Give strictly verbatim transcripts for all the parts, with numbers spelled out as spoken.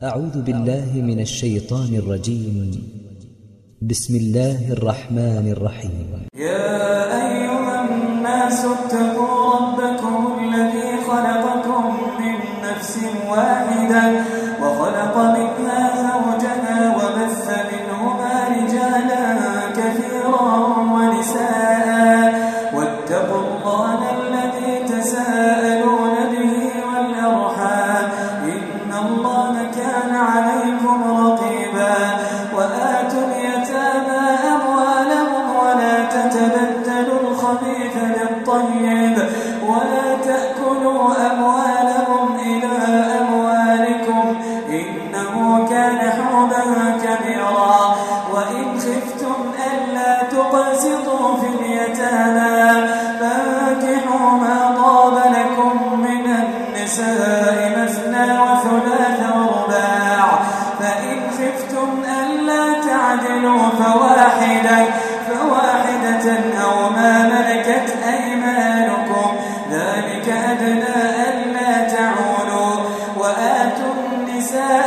أعوذ بالله من الشيطان الرجيم. بسم الله الرحمن الرحيم. يا أيها الناس اتقوا ربكم الذي خلقكم من نفس واحدة وخلق منها زوجها وبث منهما رجالا كثيرا ونساء واتقوا الله الذي تساءلون به والأرحام إن الله كان عليكم رقيبا. وآتوا اليتامى أموالهم ولا تتبدلوا الخبيث بالطيب ولا تأكلوا أموالهم إلى أموالكم إنه كان حوبا كبيرا. وإن خفتم ألا تقسطوا في اليتامى فانكحوا ما طاب لكم من النساء مثنى وثلاث ورباع فإن خفتم ألا تعدلوا فواحدة فواحدة أو ما ملكت أيمانكم ذلك أدنى ألا تعولوا. وآتوا النساء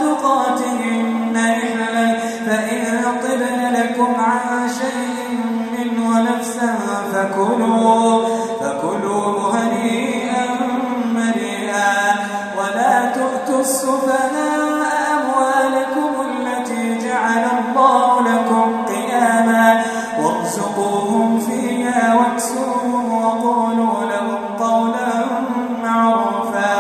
صدقاتهن نحلا فإن طبن لكم عن شيء منه نفسا فكلوا فكلوا هنيئا مريئا. ولا تؤتوا السفهاء أموالكم التي جعل الله لكم قياما وارزقوهم فيها واكسوهم وقولوا لهم قولا معروفا.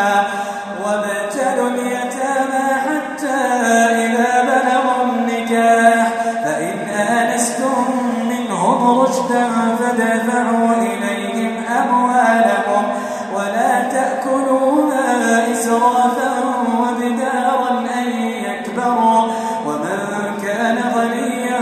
وابتلوا اليتامى حتى إذا بلغوا النكاح فإن آنستم منهم رشدا فادفعوا إليهم أموالهم ولا تأكلوها إسرافا وبدارا أن يكبروا. ومن كان غنيا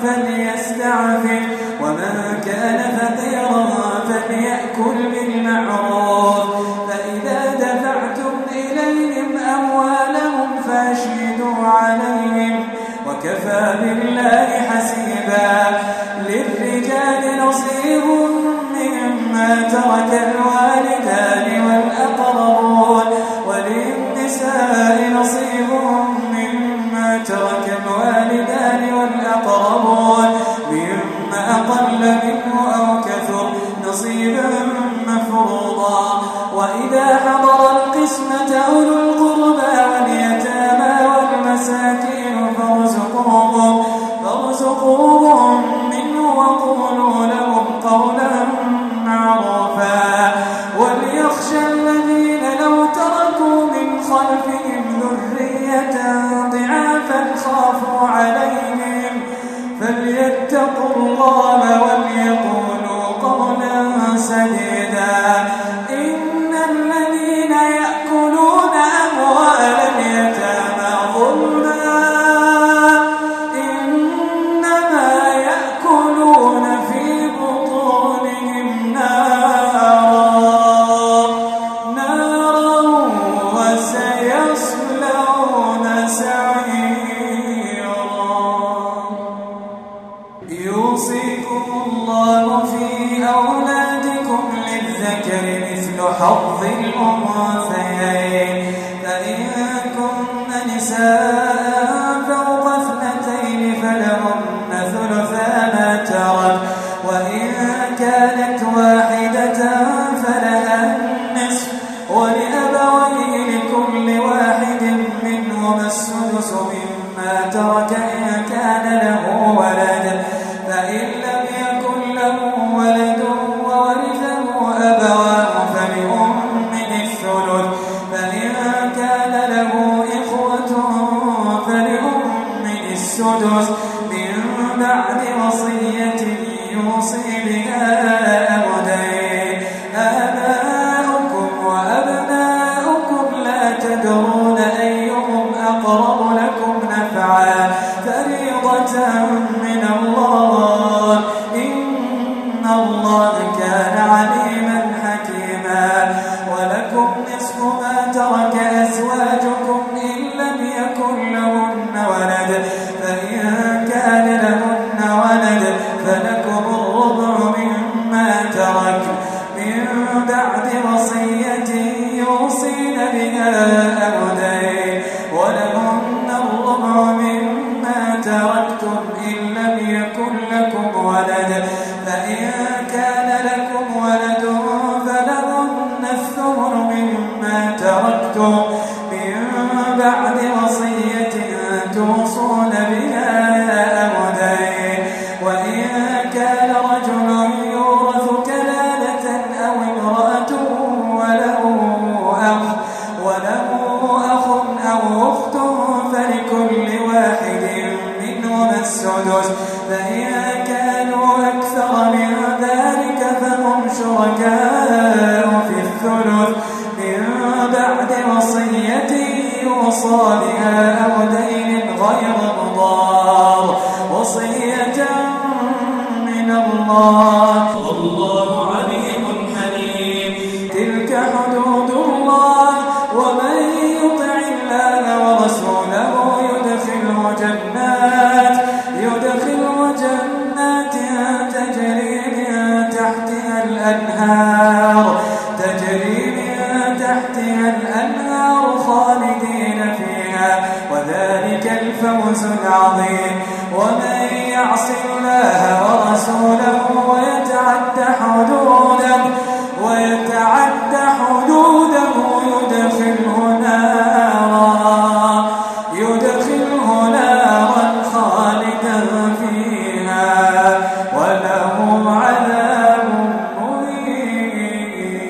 فليستعفف ومن كان فقيرا فليأكل بالمعروف. فإذا دفعتم إليهم أموالهم فاشهدوا عليهم وكفى بالله حسيبا. للرجال نصيب مما ترك الوالدان والأقربون وللنساء نصيب مما ترك الوالدان والأقربون مما أقل منه أو كثر نصيبا مفروضا. وإذا حضر القسمة أولو القربى واليتامى والمساكين فارزقوهم فارزقوهم منه وقولوا لهم قولا معروفا. وليخشى الذين لو تركوا من خلفهم ذرية ضعافا خافوا عليهم فليتقوا الله وليقولوا قولا سديدا. إن الذين يأكلون أموال اليتامى ظلما إنما يأكلون في بطونهم نارا نارا وسيصلون سعيرا. يوصيكم الله في أولادكم للذكر مثل حظ الأنثيين فإن كن نساء فوق اثنتين فلهن ثلثا ما ترك وإن كانت واحدة فلها النصف ولأبويه لكل واحد منهما السدس مما ترك إن كان له ولد فإن لم يكن له ولد وورثه أبواه فلأمه الثلث فإن كان له إخوة فلأمه السدس من بعد وصية يوصي بها أو دين. آباؤكم وأبناؤكم لا تدرون أيهم أقرب لكم نفعا فريضة من الله إن الله كان عليما حكيما. ولكم نصف ما ترك أزواجكم إن لم يكن لهن ولد فإن بعد وصية توصون بها أو دين. وإن كان رجل يورث كلالة أو امرأة وله أخ وله أخ أو أخت فلكل واحد منهما السدس، فإن كانوا أكثر من ذلك فهم شركاء في الثلث من بعد وصية يوصى بها أو دين غير مضار، وصية من الله والله عليم حليم. تلك حدود الله ومن يطع الله ورسوله يدخله جنات يدخله جنات تجري من تحتها الأنهار تجري من تحتها الأنهار خالدين فيها، وذلك الفوز العظيم. ومن يعص الله ورسوله ويتعد حدوده ويتعد حدوده يدخله نارا يدخله نارا خالدا فيها وله عذاب مهين.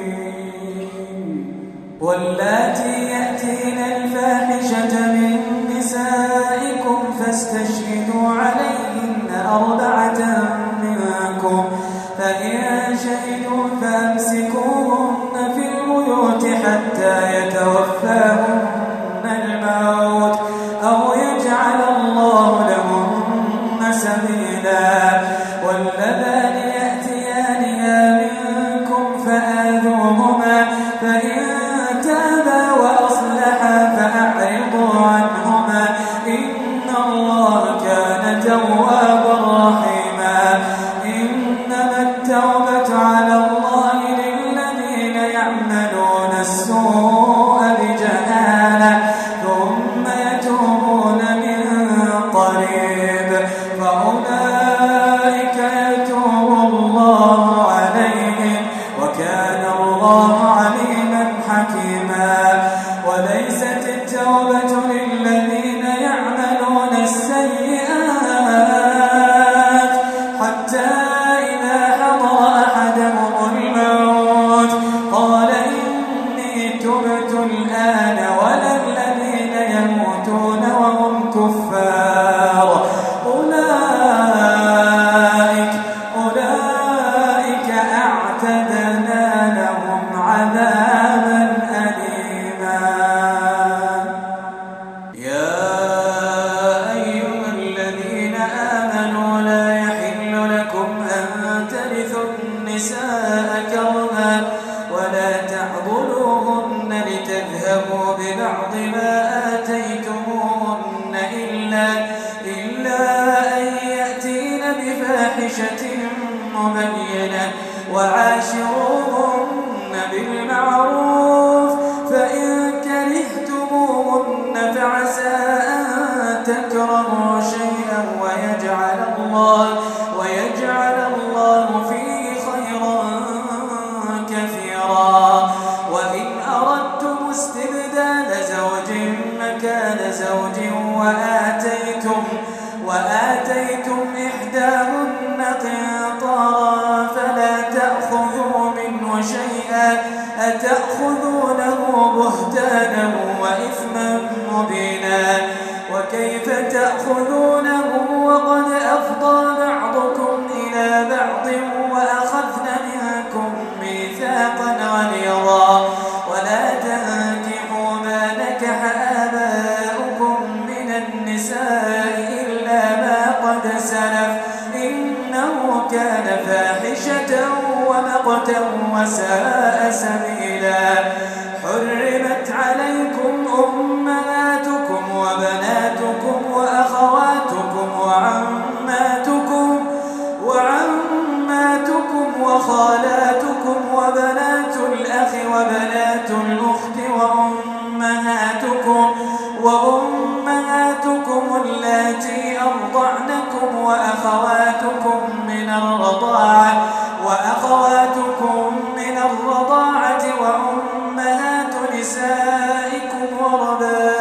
واللاتي يأتين الفاحشة من نسائكم فاستشهدوا عليهن أربعة منكم، فإن شهدوا فأمسكوهن في البيوت حتى يتوفاهن الموت أو يجعل الله لهن سبيلا. واللذان يأتيانها منكم فآذوهما، فإن تابا وأصلحا فأعرضوا عنهما إن الله كان توابا رحيما. إنما التوبة على الله للذين يعملون السوء بجهالة ثم يتوبون من قريب فأولئك يتوب الله عليهم وكان الله عليما حكيما. وليست التوبة للذين يعملون السيئات حتى إذا حضر أحدهم الموت قال إني تبت الآن ولا الذين يموتون وهم كفار أولئك أولئك أعتدنا لهم عذابا أليما. يا أيها الذين آمنوا لا يحل لكم أن ترثوا النساء كرها ولا تعضلوهن لتذهبوا ببعض ما آتيتموهن إلا, إلا أن يأتين بفاحشة مبينة وعاشروهن بالمعروف، فإن كرهتموهن فعسى أن تكرهوا شيئا ويجعل الله ويجعل الله فيه خيرا كثيرا. وإن أردتم استبدال زوج مكان زوج وآتيتم وآتيتم إحداهن قنطارا فلا تأخذوا منه شيئا أتأخذونه بهتانا وإثما مبينا. وكيف تأخذونه وقد أفضى بعضكم إلى بعض وأخذن منكم ميثاقا غليظا. ولا تنكحوا ما نكح آباؤكم من النساء إلا ما قد سلف إنه كان فاحشة ومقتا وساء سبيلا. حرمت عليكم أمهاتكم وبناتكم وأخواتكم وعماتكم وعماتكم وخالاتكم وبنات الأخ وبنات الأخت وأمهاتكم وأمهاتكم اللاتي أرضعنكم وأخواتكم من الرضاعة وأخواتكم من الرضاعة وأمهات نسائكم وربائبكم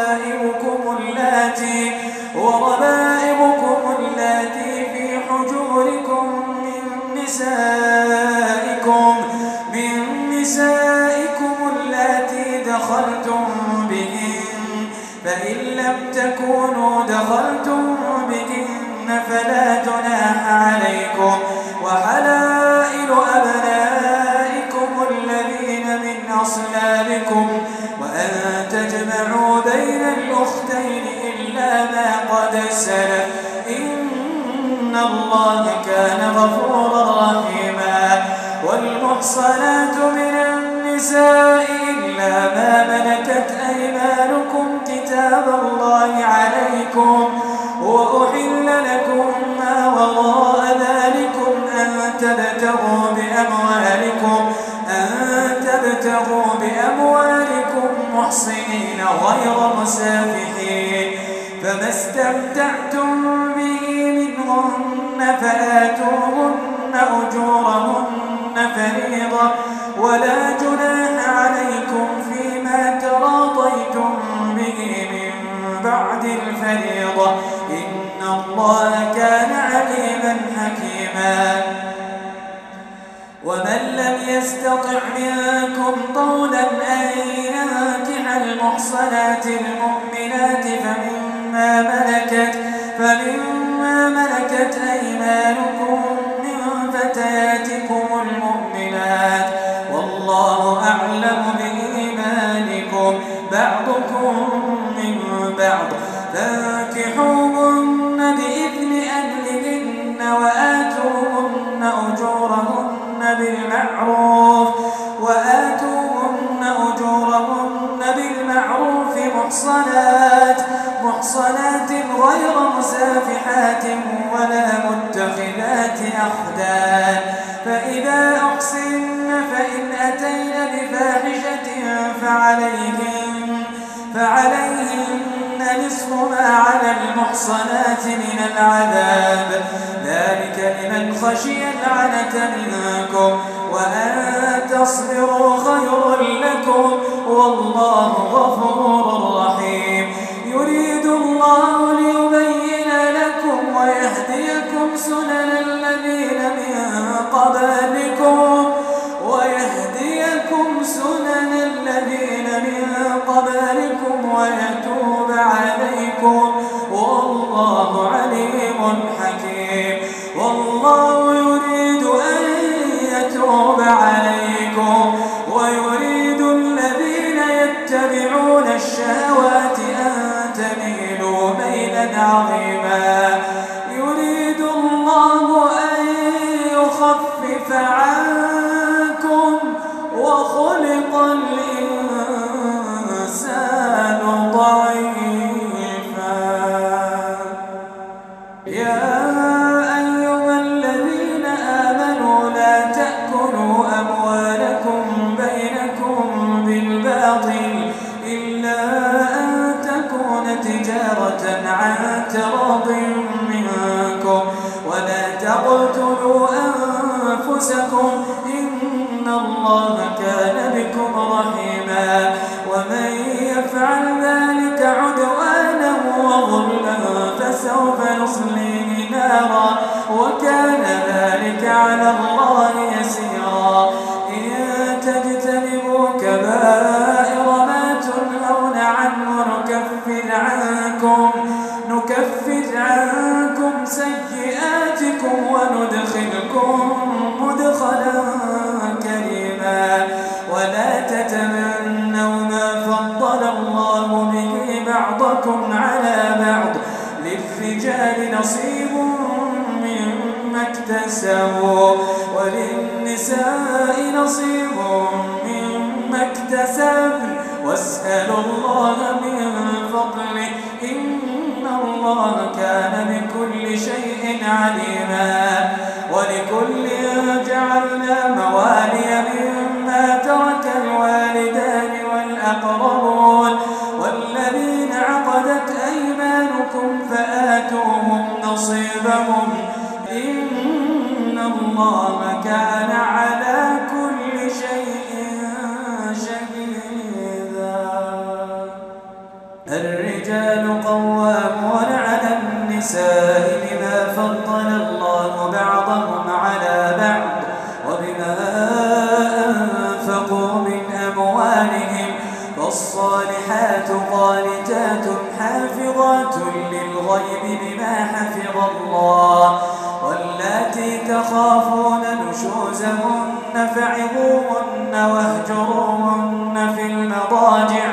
فإن لم تكونوا دخلتم بهن فلا جناح عليكم وحلائل أبنائكم الذين من أصلابكم وأن تجمعوا بين الأختين إلا ما قد سلف إن الله كان غفورا رحيما. والمحصنات من النساء إلا ما ملكت أيمانكم كتاب الله عليكم وأحل لكم ما وراء ذلكم أن تبتغوا بأموالكم أن تبتغوا بأموالكم محصنين غير مسافحين فما استمتعتم به منهن فآتوهن أجورهن فريضة ولا جناح عليكم فيما تراضيتم به من بعد الفريضة إن الله كان عليما حكيما. ومن لم يستطع منكم طولا أن ينكح المحصنات المؤمنات فمما ملكت فمما ملكت أيمانكم من فتياتكم المؤمنات والله أعلم بإيمانكم بعضكم من بعض فانكحوهن بإذن أهلهن وآتوهن أجورهن بالمعروف وآتوهن أجورهن بالمعروف محصنات محصنات غير مسافحات ولا متخذات أخدان فإذا أحصن فإن أتين بفاحشة فعليهن فعليهن نصف ما على المحصنات من العذاب ذلك لمن خشي العنة منكم وأن تصبروا خير لكم والله غفور رحيم. يريد الله ليبين لكم ويهديكم سنن الذين من قبلكم ويهديكم سنن الذين من قبلكم ويتوب عليكم والله عليم حكيم. والله يريد أن يتوب عليكم ويريد الذين يتبعون الشهوات أن تميلوا ميلا عظيما. يريد الله أن يخفف عنكم وخلق الإنسان ضعيفا. يا أيها الذين آمنوا لا تأكلوا أموالكم بينكم بالباطل إلا أن تكون تجارة عن تراض منكم ولا تقتلوا أنفسكم إن الله كان بكم رحيما. ومن يفعل ذلك عدوانا وظلما فسوف نصليه نارا وكان ذلك على الله يسيرا. إن تجتنبوا كبائر ما تنهون عنه نكفر عنكم نكفر عنكم سيئاتكم وندخلكم مدخلا كريما. ولا تتمنوا ما فضل الله به بعضكم على بعض للرجال نصيب مما اكتسبوا وللنساء نصيب مما اكتسبن واسألوا الله من فضله إن الله كان بكل شيء عليما. ولكل جعلنا موالي مما ترك الوالدان والأقربون والذين عقدت أيمانكم فآتوهم نصيبهم إن الله كان على كل شيء شهيدا. الرجال قوامون على النساء بما فضل الله بعضهم على بعض وبما أنفقوا من أموالهم فالصالحات الصالحات قانتات حافظات للغيب بما حفظ الله واللاتي تخافون نشوزهن فعظوهن واهجروهن في المضاجع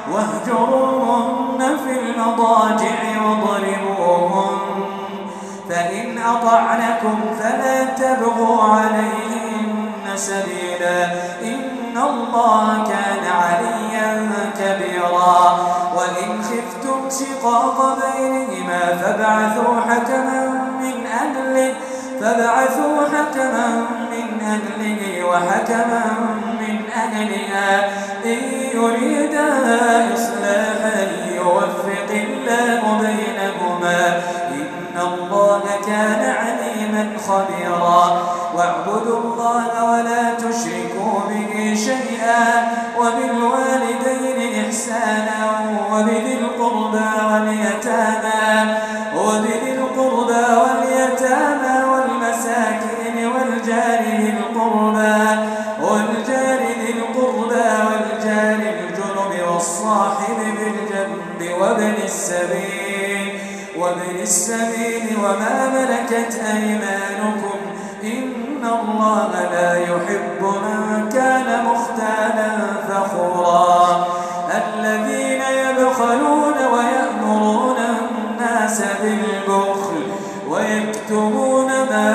واهجروهن في المضاجع واضربوهن فإن أطعنكم فلا تبغوا عليهن سبيلا إن الله كان عليا كبيرا وإن خفتم شقاق بينهما فابعثوا حكما من أهله فابعثوا حكما من أهله وحكما من أهلها إن يريدا إصلاحا يوفق الله بينهما إن الله كان عليما خبيرا واعبدوا الله ولا تشركوا به شيئا وبالوالدين إحسانا وبذي القربى واليتامى وبذي القربى واليتامى والمساكين والجار ذي القربى والجار ذي القربى والجار الجنب والصاحب بالجنب وابن السبيل وابن السبيل وما ملكت أيمانكم إن الله لا يحب من كان مختالا فخورا الذين يبخلون ويأمرون الناس بالبخل ويكتمون ما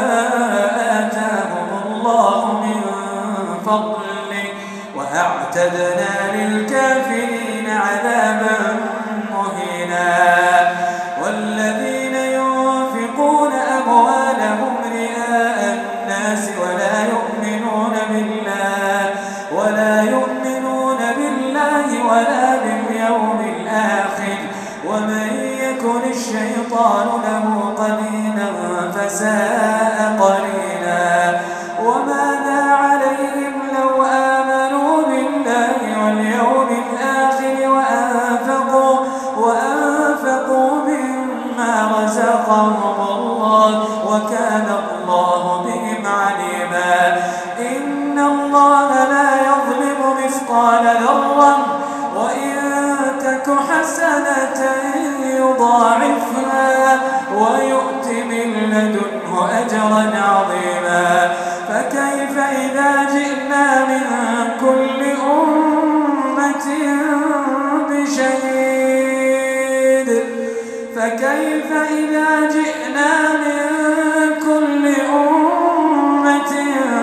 آتاهم الله من فضله وأعتدنا للكافرين عذابا مهينا والذين ينفقون أموالهم رئاء الناس ولا يؤمنون بالله ولا يؤمنون بالله ولا باليوم الآخر ومن يكن الشيطان له قرينا فساء قرينا وماذا عليهم لو آمنوا بالله واليوم الآخر وأنفقوا وأنفقوا مما رزقهم الله وكان الله بهم عليما إن الله لا يظلم مثقال ذرة وإن تك حسنة يضاعفها ويؤت من لدنه أجرا عظيما فكيف إذا جئنا من كل أمة بشهيد فكيف إذا جئنا من كل أمة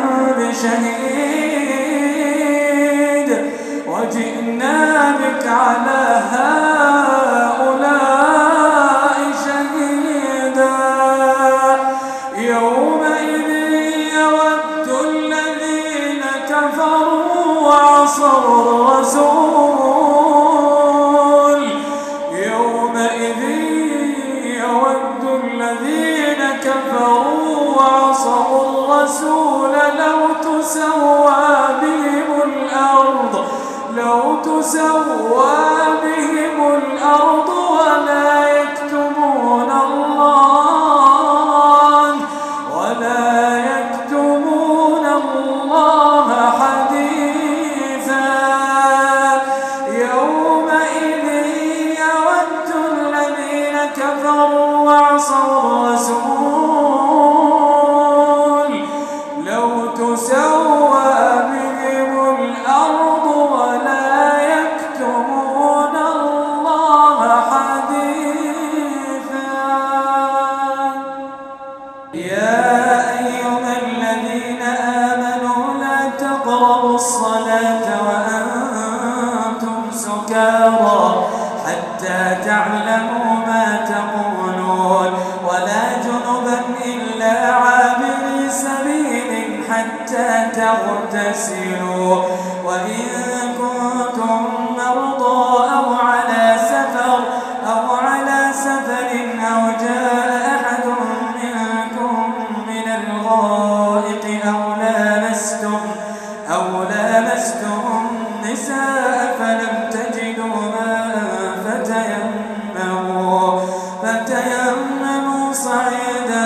بشهيد وجئنا بك على هؤلاء شهيدا يومئذ يود الذين كفروا وعصوا الرسول يومئذ يود الذين كفروا وعصوا الرسول لو تسوى بهم الأرض لو تسوى بهم الأرض ولا يكتمون الله ولا يكتمون الله حديثا يومئذ يود الذين كفروا وعصوا الرسول لو تسوى بهم الأرض ولا يكتمون الله حديثا يا أيها الذين آمنوا لا تقربوا الصلاة وأنتم سكارى حتى تعلموا ما تقولون ولا جنبا إلا عابري سبيل حتى تغتسلوا وإن كنتم مرضى أو على سفر أو على سفر أو جاء أحد منكم من الغائط أو لامستم أو لامستم النساء فلم تجدوا ماء فتيمموا فتيمموا صعيدا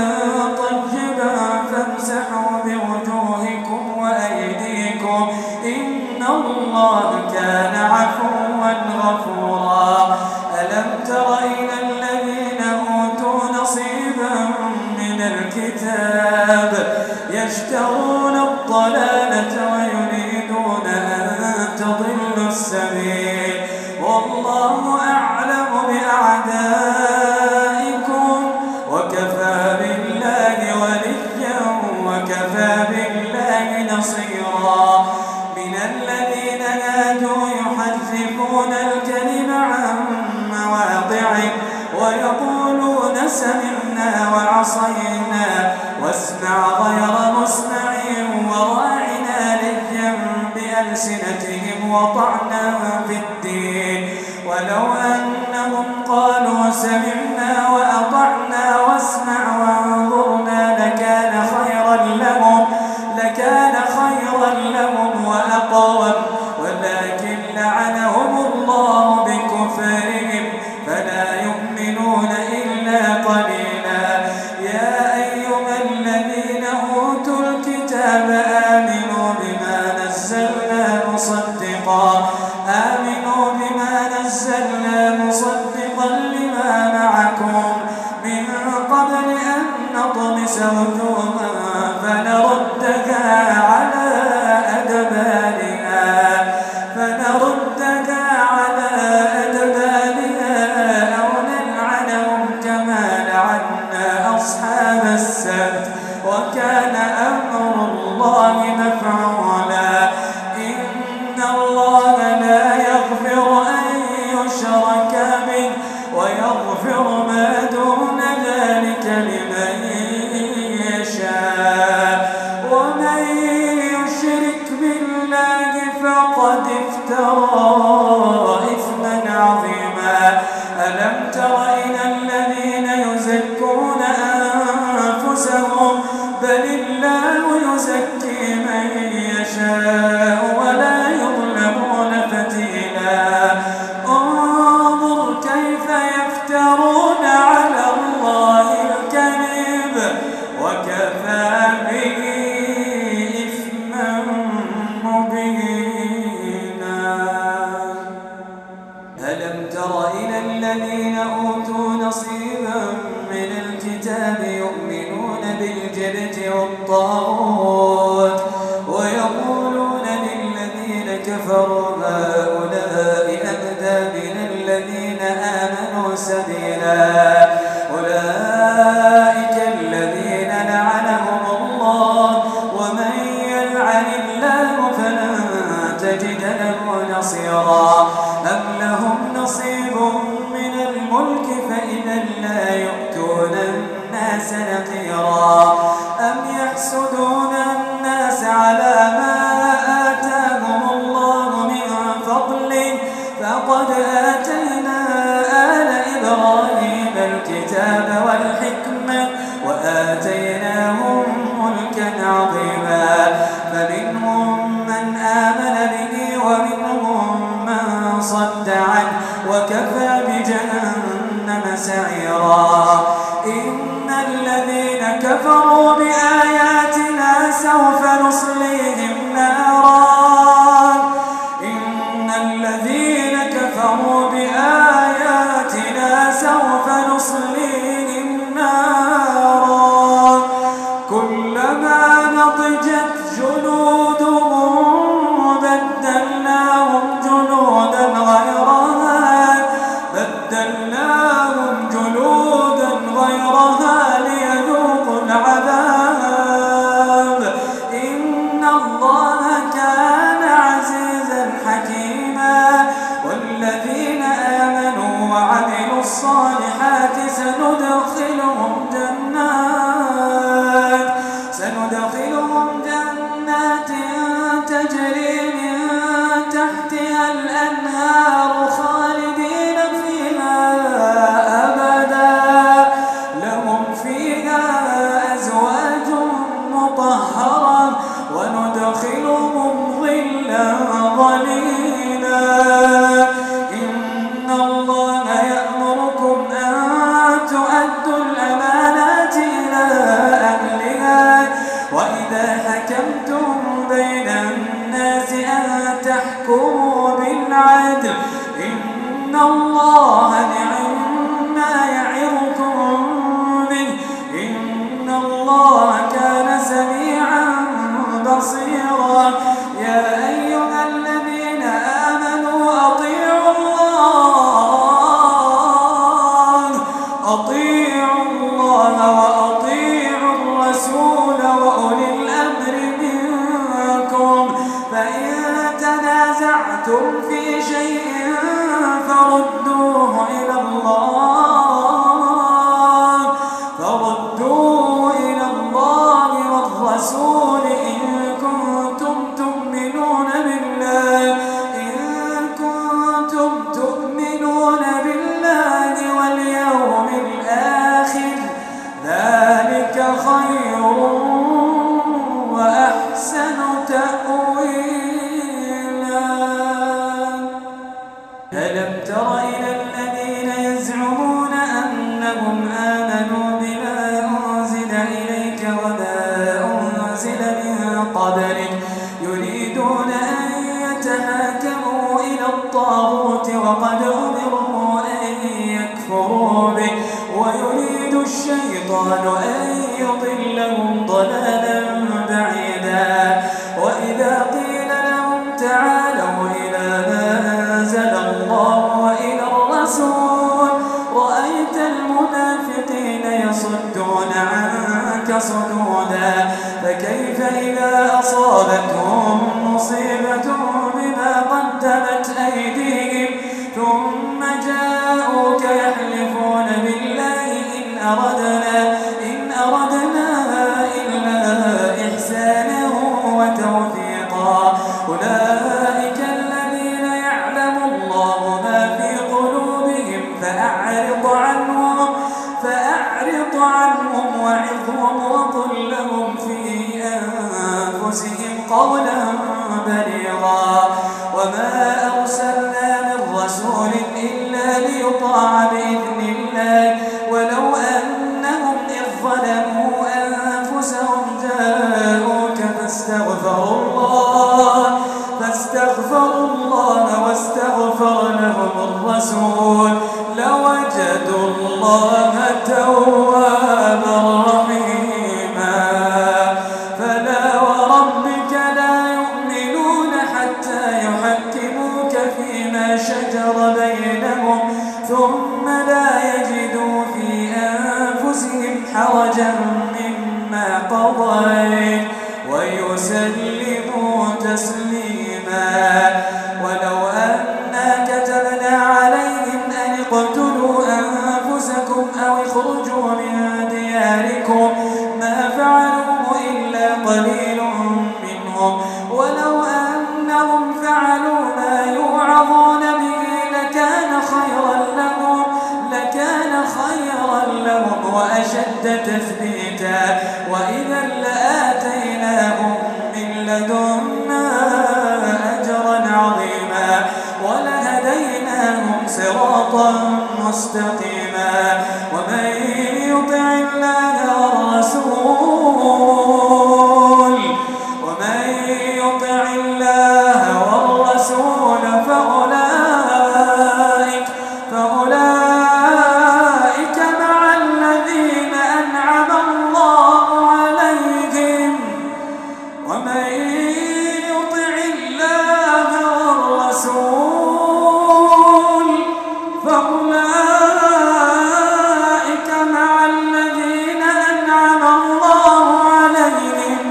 طيبا فامسحوا بوجوهكم وأيديكم إن الله تشترون الضلالة ويريدون أن تضلوا السبيل والله أعلم بأعدائكم وكفى بالله وليا وكفى بالله نصيرا. من الذين هادوا يحرفون الكلم عن مواضعه ويقولون سمعنا وعصينا واسمع غير مسمع وراعنا ليا بألسنتهم وطعنا في الدين ولو أنهم قالوا سمعنا وأطعنا واسمع وانظرنا لكان خيرا لهم لكان خيرا لهم وأقوم ولكن لعنهم الله بكفرهم فلا يؤمنون إلا قليلا. يا أيها الذين أوتوا الكتاب آمنوا بما نزلنا مصدقا آمنوا بما نزلنا مصدقا لما معكم من قبل أن نطمس وجوها فنردها على أدبارها فنردها على أدبارها أو نلعنهم كما لعنا أصحاب السبت وكان أمر الله مفعولا. إن الله لا يغفر أن يشرك به ويغفر ما دون ذلك لمن يشاء ومن يشرك بالله فقد افترى إثما عظيما. ألم تر إلى الذين يزكون أنفسهم بل الله يزكي من يشاء ولا يظلمون فتيلا. انظر كيف يفترون على الله الكذب وكفى به إثما مبينا. ألم تر إلى الذين أوتوا نصيبا من الكتاب يؤمنون بالجبت والطاغوت ويقولون للذين كفروا هؤلاء أهدى من الذين آمنوا سبيلا. أولئك الذين لعنهم الله ومن يلعن الله فلن تجد له نصيرا. أم لهم نصيب من الملك فإذا لا يؤتون الناس نقيرا. أم يحسدون الناس على ما آتاهم الله من فضله فقد آتينا آل إبراهيم الكتاب والحكمة وآتيناهم ملكا عظيما. فمنهم من آمن به ومنهم من صد عنه وكفى بجهنم سعيرا. إن الذين كفروا بآياتنا سوف نصليهم نارا إن الذين كفروا بآياتنا سوف نصليهم نارا كلما نضجت جلودهم بدلناهم جلودا غيرها بدلناهم جلودا غيرها ليذوقوا العذاب إن الله كان عزيزا حكيما. والذين آمنوا وعملوا الصالحات سندخلهم جنات سندخلهم جنات تجري من تحتها الأنهار خالدين فيها أبدا لهم فيها أزواج مطهرة وندخلهم ظلا ظليلا. إن الله يأمركم أن تؤدوا الأمانات ويريد الشيطان أن يضلهم ضلالا بعيدا وإذا قيل لهم تعالوا إلى ما أنزل الله وإلى الرسول رأيت المنافقين يصدون عنك صدودا فكيف إذا أصابتهم مصيبة بما قدمت أيديهم ثم جاءوك يحلفون بالله إن أردنا إن أردنا إلا إحسانا وتوفيقا أولئك الذين يعلم الله ما في قلوبهم فأعرض عنهم فأعرض عنهم وعظهم وقل لهم في أنفسهم قولا بليغا وما أرسلنا من رسول إلا ليطاع بإذن الله ولو أنهم إذ ظلموا أنفسهم جاءوك فاستغفروا الله فاستغفروا الله واستغفر لهم الرسول لوجدوا الله توابا رحيما فلا وربك لا يؤمنون حتى يحكموك فيما شجر بينهم ثم لا يجدوا في أنفسهم حرجا مما قضيت ويسلموا تسليما ولو أنا كتبنا عليهم أن اقتلوا أنفسكم أو اخرجوا من دياركم ما فعلوه إلا قليل منهم ولو أنهم فعلوا ما يوعظون به لكان خيرا لهم لكان خيرا لهم وأشد تثبيتا وإذا لآتيناهم من لدنا أجرا عظيما ولهديناهم صراطا مستقيما ومن يطع الله والرسول ومن يطع الله والرسول فأولئك فأولئك مع الذين أنعم الله عليهم ومن يطع الله والرسول فأولئك مع الذين أنعم الله عليهم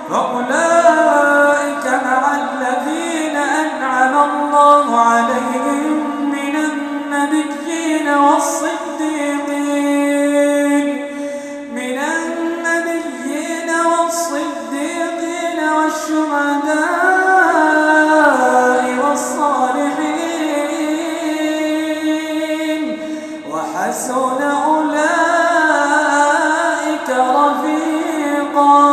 فأولئك مع الذين أنعم الله عليهم من النبيين والصديقين من النبيين والصديقين والشهداء والصالحين وحسن أولئك رفيقا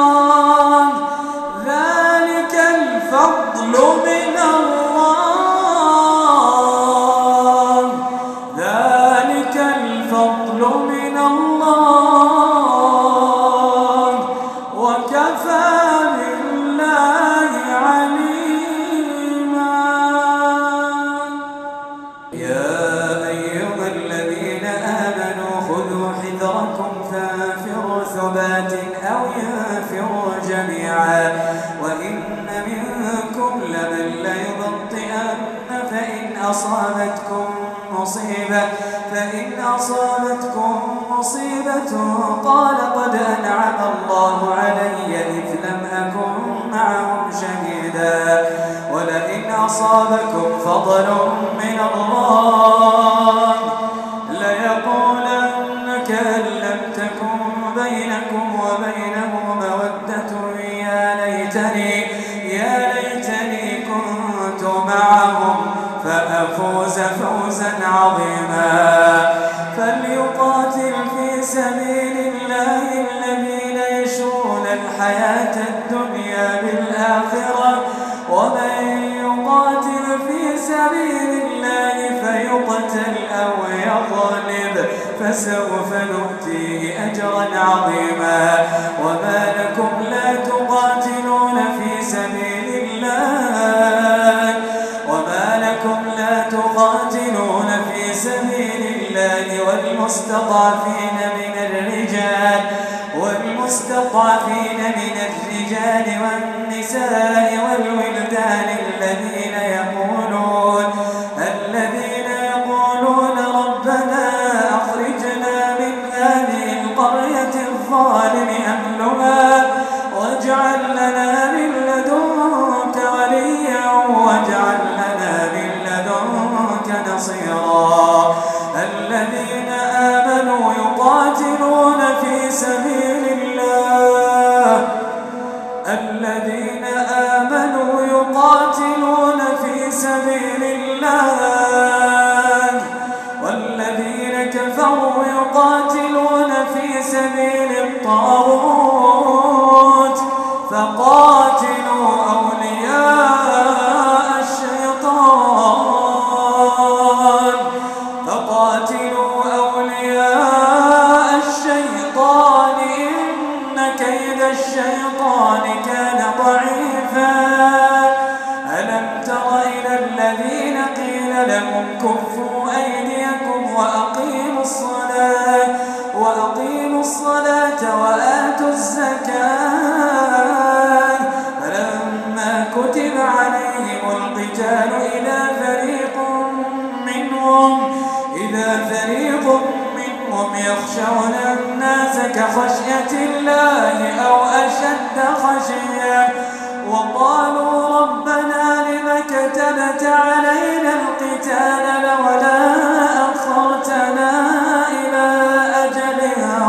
ذلك الفضل من الله ذلك الفضل من الله وكفى بالله عليما يا أيها الذين آمنوا خذوا حذركم فانفروا ثبات أو ينفروا جميعا وإن منكم لمن ليبطئن فإن أصابتكم مصيبة فإن أصابتكم مصيبة قال قد أنعم الله علي إذ لم أكن معهم شهيدا ولئن أصابكم فضل من الله ليقولن كأن لم تكن بينكم وبينه مودة يا ليتني يا ليتني كنت معهم فأفوز فوزا عظيما فليقاتل في سبيل الله الذين يشرون الحياة الدنيا بالآخرة ومن يقاتل في سبيل الله فيقتل أو يغلب فسوف نؤتيه أجرا عظيما وما لكم لا تقاتلون في سبيل الله وما لكم لا تقاتلون في سبيل الله والمؤمنين والمستضعفين من الرجال والمستضعفين من الرجال والنساء والولدان الذين يقولون الذين يقولون ربنا أخرجنا من هذه القرية الظالم أهلها واجعل لنا من لدنك وليا واجعل لنا من لدنك نصيرا الذين آمنوا يقاتلون في سبيل الله الذين آمنوا يقاتلون في سبيل الله والذين كفروا يقاتلون في سبيل الطاغوت فقاتلوا أولياء الشيطان فقاتلوا أولياء الشيطان إن كيد الشيطان كان ضعيفا ألم تر إلى الذين قيل لهم كفوا أيديكم وأقيموا الصلاة وأقيموا الصلاة وآتوا الزكاة فلما كتب عليهم القتال إذا فريق منهم إذا فريق منهم يخشون الناس كخشية الله أو أشد خشية وقالوا ربنا لم كتبت علينا القتال لولا أخرتنا إلى أجل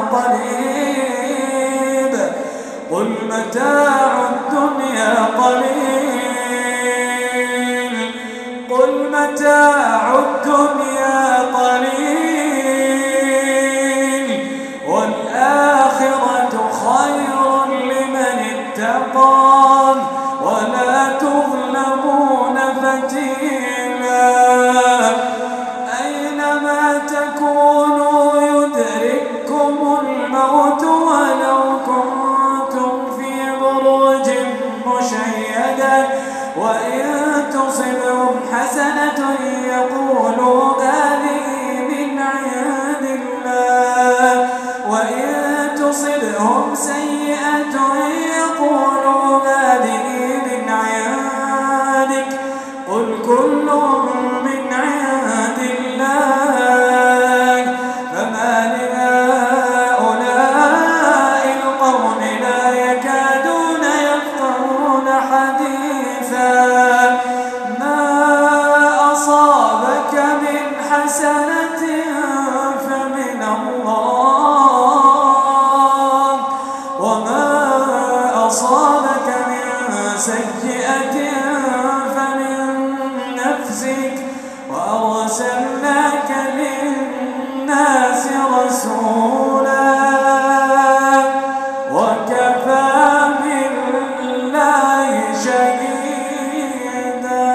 قريب قل متاع الدنيا قليل قل متاع الدنيا قليل والآخرة خير لمن اتقى ولا تظلمون فتيلا أينما تكونوا يدرككم الموت ولو كنتم في بروج مشيدة وإن تصبهم حسنة يقولوا هذه من عند الله وإن تصبهم سيئة يقولوا هذه من عندك قل كل من عند الله فما لهؤلاء القوم لا يكادون يفقهون حديثا ما أصابك من حسنة فمن الله وما أصابك من سيئة فمن نفسك وأرسلناك للناس رسولا وكفى بالله شهيدا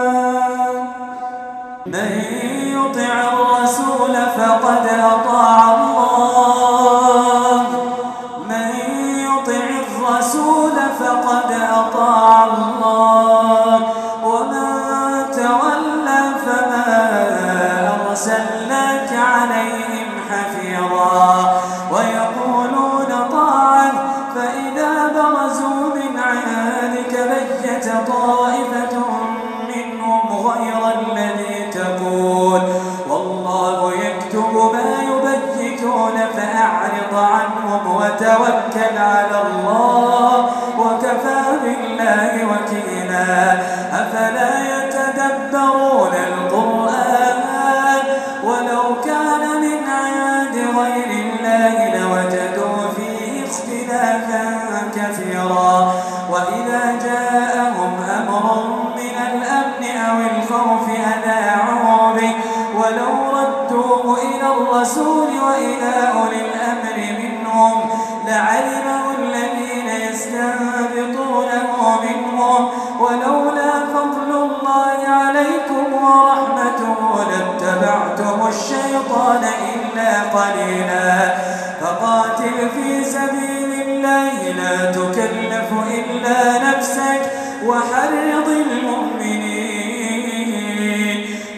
من يطع الرسول فقد أطاع الله من يطع الرسول فقد أطاع الله ومن تولى فما أرسلناك عليهم حفيظا ويقولون طاعة فإذا برزوا من عندك بيت طائفة منهم غير الذي تقول والله يكتب ما يبيتون فأعرض عنهم وتوكل على الله وكفى بالله وكيلا أفلا يتدبرون القرآن ولو كان من عند غير الله لوجدوا فيه اختلافا كثيرا وإذا جاءهم أمر من الأمن أو الخوف أذاعوا به ولو ردوه إلى الرسول وإلى أولي الأمر منهم لعلمه الذين يستنبطونه منهم ولولا فضل الله عليكم ورحمته لاتبعتم الشيطان إلا قليلا فقاتل في سبيل الله لا تكلف إلا نفسك وحرض المؤمنين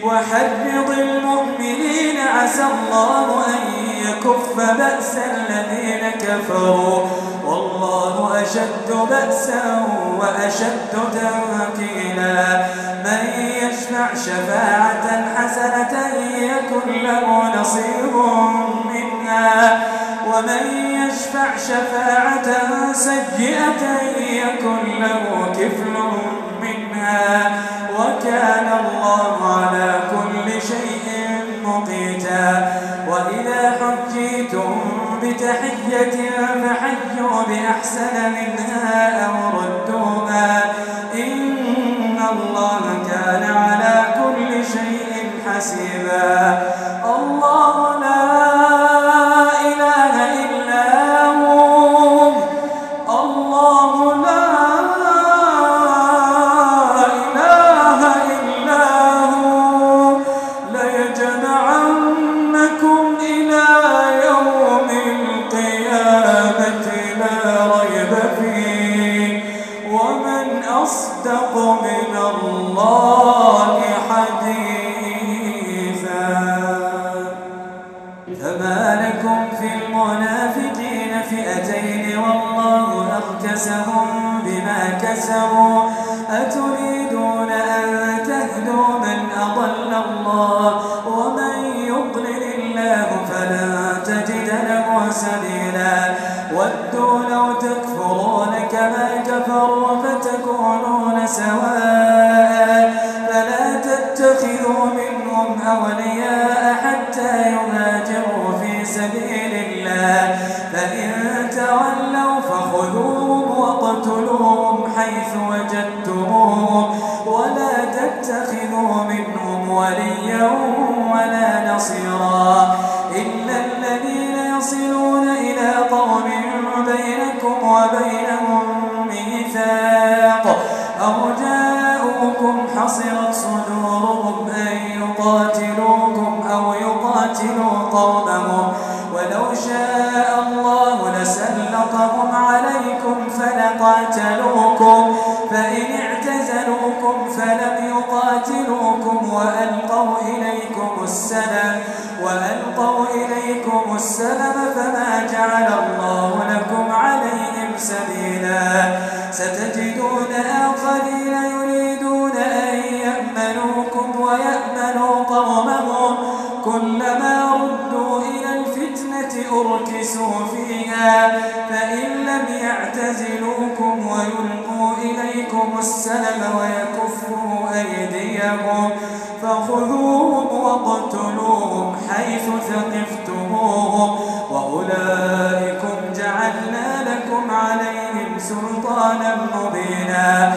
وحرض المؤمنين عسى الله أن يكف بأس الذين كفروا والله أشد بأسا وأشد تنكيلا. من يشفع شفاعة حسنة يكن له نصيب منها ومن يشفع شفاعة سيئة يكن له كفل منها وكان الله على كل شيء مقيتا. وإذا حجيتم بتحية فحيوا بأحسن منها أو ردوها إن الله كان على كل شيء حسيبا. الله لا إله إلا هو الله لا إله إلا هو ليجمعنكم إلى يوم القيامة لا ريب فيه ومن أصدق من الله حديثا. فما لكم في المنافقين فئتين والله أركسهم بما كسبوا أتريدون أن تهدوا من أضل الله ومن يضلل الله فلن تجد له سبيلا. ودوا لو تكفرون كما كفروا فتكونون سواء فلا تتخذوا منهم أولياء حتى يهاجروا في سبيل الله فإن تولوا فخذوهم واقتلوهم حيث وجدتموهم ولا تتخذوا منهم وليا ولا نصيرا إلا الذين يصلون إلى قوم بينكم وبينهم ميثاق أو جاءوكم حصرت صدورهم أن يقاتلوكم أو يقاتلوا قومهم ولو شاء الله لسلطهم عليكم فلقاتلوكم فإن اعتزلوكم فلم يقاتلوكم وألقوا إليكم السلم وألقوا إليكم السلم فما جعل الله لكم عليهم سبيلا. ستجدون آخرين يريدون أن يأمنوكم ويأمنوا قومهم كلما ردوا إلى الفتنة أركسوا فيها فإن لم يعتزلوكم ويلقوا إليكم السلم ويكفوا أيديهم فخذوهم واقتلوهم حيث ثقفتموهم وأولئكم جعلنا لكم عليهم سلطانا مبينا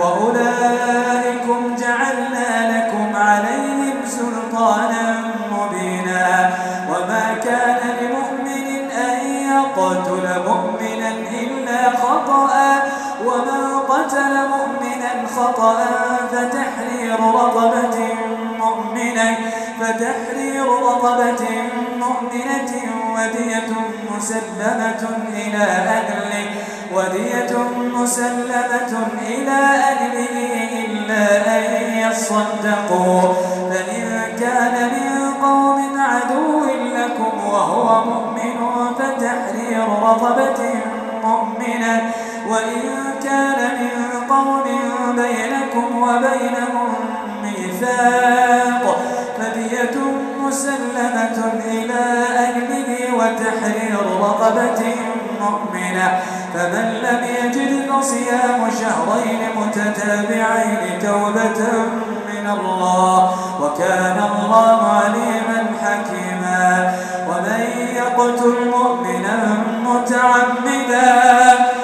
وأولئكم جعلنا لكم عليهم سلطانا مبينا. وما كان لمؤمن أن يقتل مؤمنا إلا خطأ ومن قتل مؤمنا خطأ فتحرير رقبة مؤمنة فتحرير رقبة مؤمنة ودية مسلمة إلى أهله ودية مسلمة إلى أهله إلا أن يصدقوا فإن كان من قوم عدو لكم وهو مؤمن فتحرير رقبة مؤمنة وإن كان من قوم بينكم وبينهم ميثاق فدية مسلمة إلى أهله وتحرير رقبة مؤمنة فمن لم يجد فصيام شهرين متتابعين توبة من الله وكان الله عليما حكيما. ومن يقتل مؤمنا متعمدا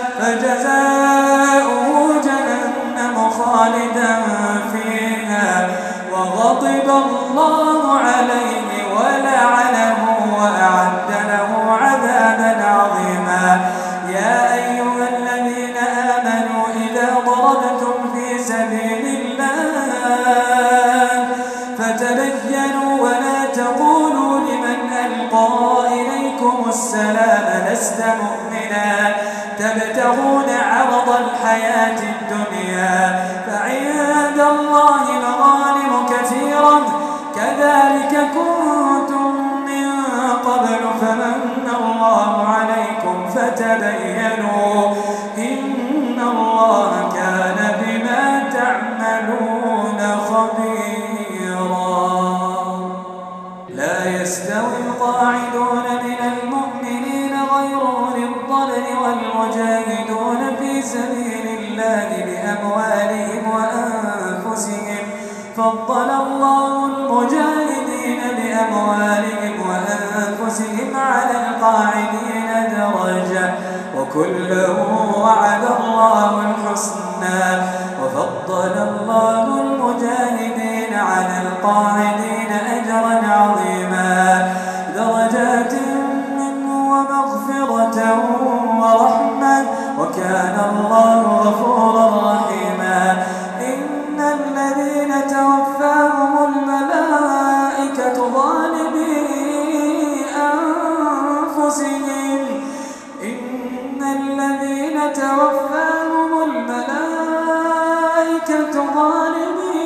فجزاؤه جهنم خالدا فيها وغضب الله عليه ولعنه وأعد له عذابا عظيما. يا أيها الذين آمنوا إذا ضربتم في سبيل الله فتبينوا ولا تقولوا لمن ألقى إليكم السلام لست مؤمنا تبتغون عرض الحياة الدنيا فعند الله مغانم كثيرة فتبينوا إن الله كان بما تعملون خبيرا. لا يستوي القاعدون من المؤمنين غير أولي الضرر والمجاهدون في سبيل الله بأموالهم وأنفسهم فضل الله المجاهدين بأموالهم وأنفسهم على القاعدين درجة وكلا وعد الله الحسنى وفضل الله المجاهدين على القاعدين أجرا عظيما درجات منه ومغفرة ورحمة وكان الله غفورا رحيما. إن الذين توفاهم الملائكة ظالمي أنفسهم إن الذين توفاهم الملائكة ظالمي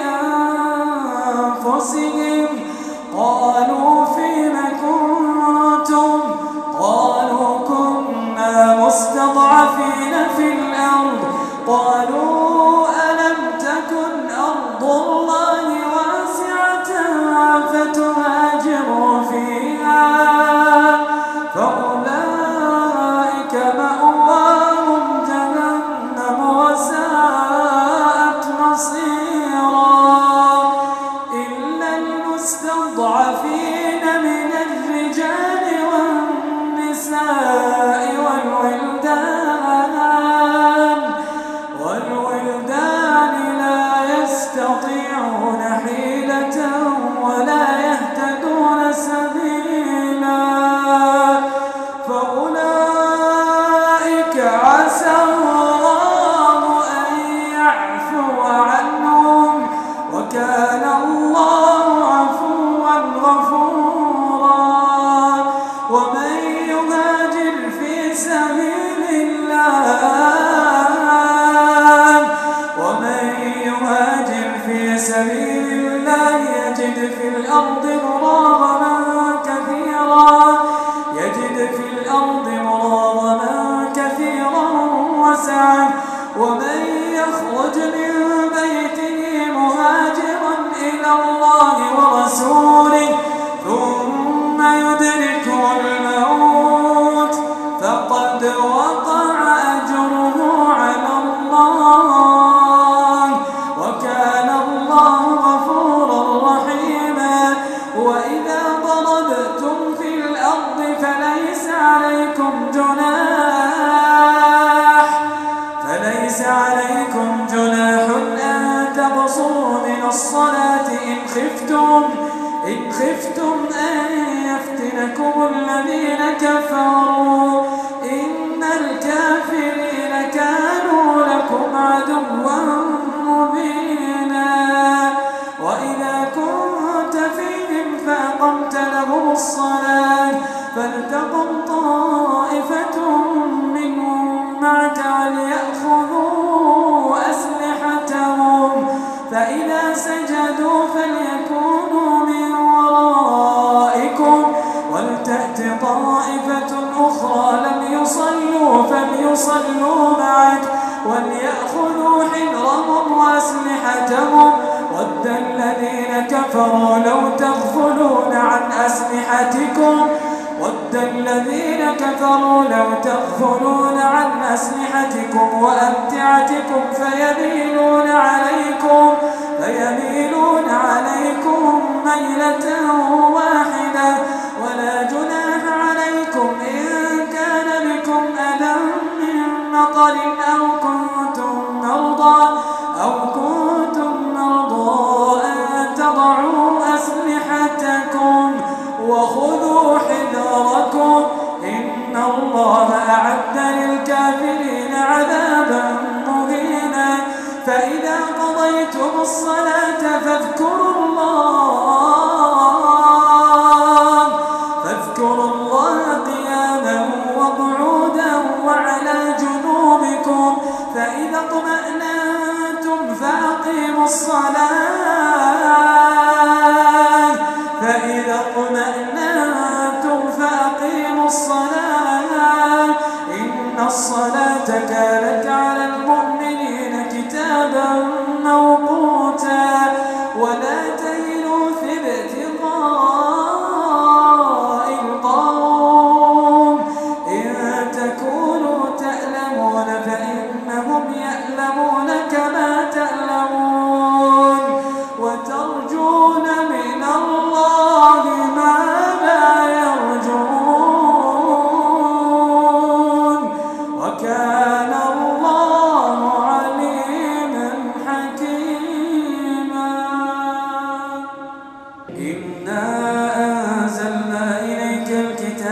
أنفسهم قالوا فيم كنتم قالوا كنا مستضعفين في الأرض قالوا ألم تكن أرض الله واسعة فتهاجروا فيها فأولئك مأواهم جهنم وساءت مصيرا. إلا المستضعفين من الرجال والنساء والولدان والولدان لا يستطيعون حيلة ولا يهتدون سبيلا فأولئك عسى الله أن يعفو عنهم وكان الله عفوا غفورا. ومن يهاجر في سبيل الله ومن يهاجر في سبيل الله يجد في الأرض مراغما كثيرا يجد في الأرض مراغما كثيرا وسعا ومن يخرج من بيته مهاجرا إلى الله ورسوله ثم يدركه الموت فقد وقع أجره على الله وكان الله غفورا رحيما. وإذا ضربتم في الأرض فليس عليكم جناح فليس عليكم جناح أن تقصروا من الصلاة إن خفتم إن خفتم أن يفتنكم الذين كفروا إن الكافرين كانوا لكم عدوا مبينا. وإذا كنت فيهم فأقمت لهم الصلاة فلتقم طائفة منهم معك وليأخذوا أسلحتهم فإذا سجدوا فليكونوا من ورائكم ولتأت طائفة أخرى لم يصلوا فليصلوا معك وليأخذوا حذرهم وأسلحتهم ود الذين كفروا لو تغفلون عن أسلحتكم ود الذين كفروا لو تغفلون عن أسلحتكم وأمتعتكم فيميلون عليكم فيميلون عليكم ميلة واحدة ولا جناح عليكم إن كان بكم أذى من مطر أو كنتم مرضى أو كنتم مرضى أن تضعوا أسلحتكم وخذوا حذركم إن الله أعد للكافرين عذابا مهينا. فإذا قضيتم الصلاة فاذكروا الله فاذكروا الله قياما وقعودا وعلى جنوبكم فإذا اطمأننتم فأقيموا الصلاة فإذا اطمأننتم فأقيموا الصلاة إن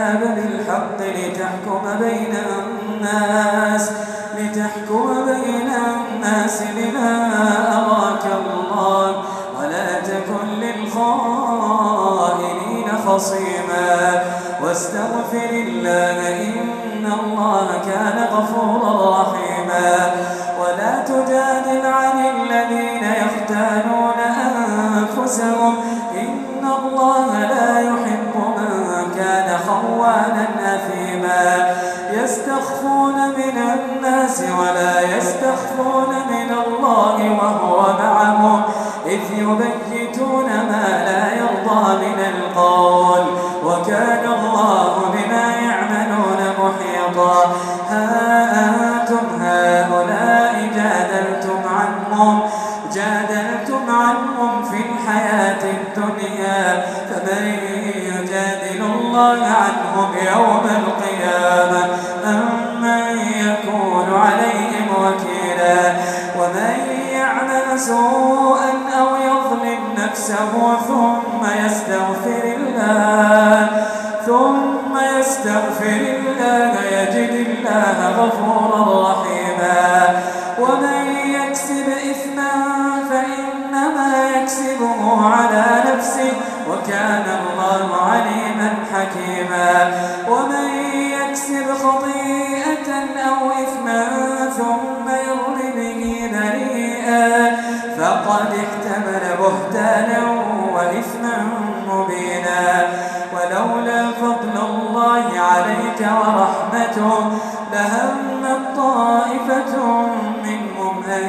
الكتاب بالحق لتحكم بين الناس لتحكم بين الناس بما أراك الله ولا تكن للخائنين خصيما واستغفر الله إن الله كان غفورا رحيما ولا تجادل عن الذين يختانون أنفسهم إن الله لا يحب من كان خوانا أثيما يستخفون من الناس ولا يستخفون من الله وهو معهم إذ يبيتون ما لا يرضى من القول وكان الله بما يعملون محيطا ها أنتم هؤلاء جادلتم عنهم جادلتم عنهم في الحياة الدنيا فمن يجادل الله عنهم يوم القيامة أم من يكون عليهم وكيلا ومن يعمل سوءا أو يظلم نفسه ثم يستغفر الله ثم يستغفر الله يجد الله غفورا رحيما ومن يكسب إثما فإنما يكسبه على نفسه وكان الله عليما حكيما ومن يكسب خطيئة أو إثما ثم يرم به بريئا فقد احتمل بهتانا وإثما مبينا ولولا فضل الله عليك ورحمته لهمت طائفة منهم أن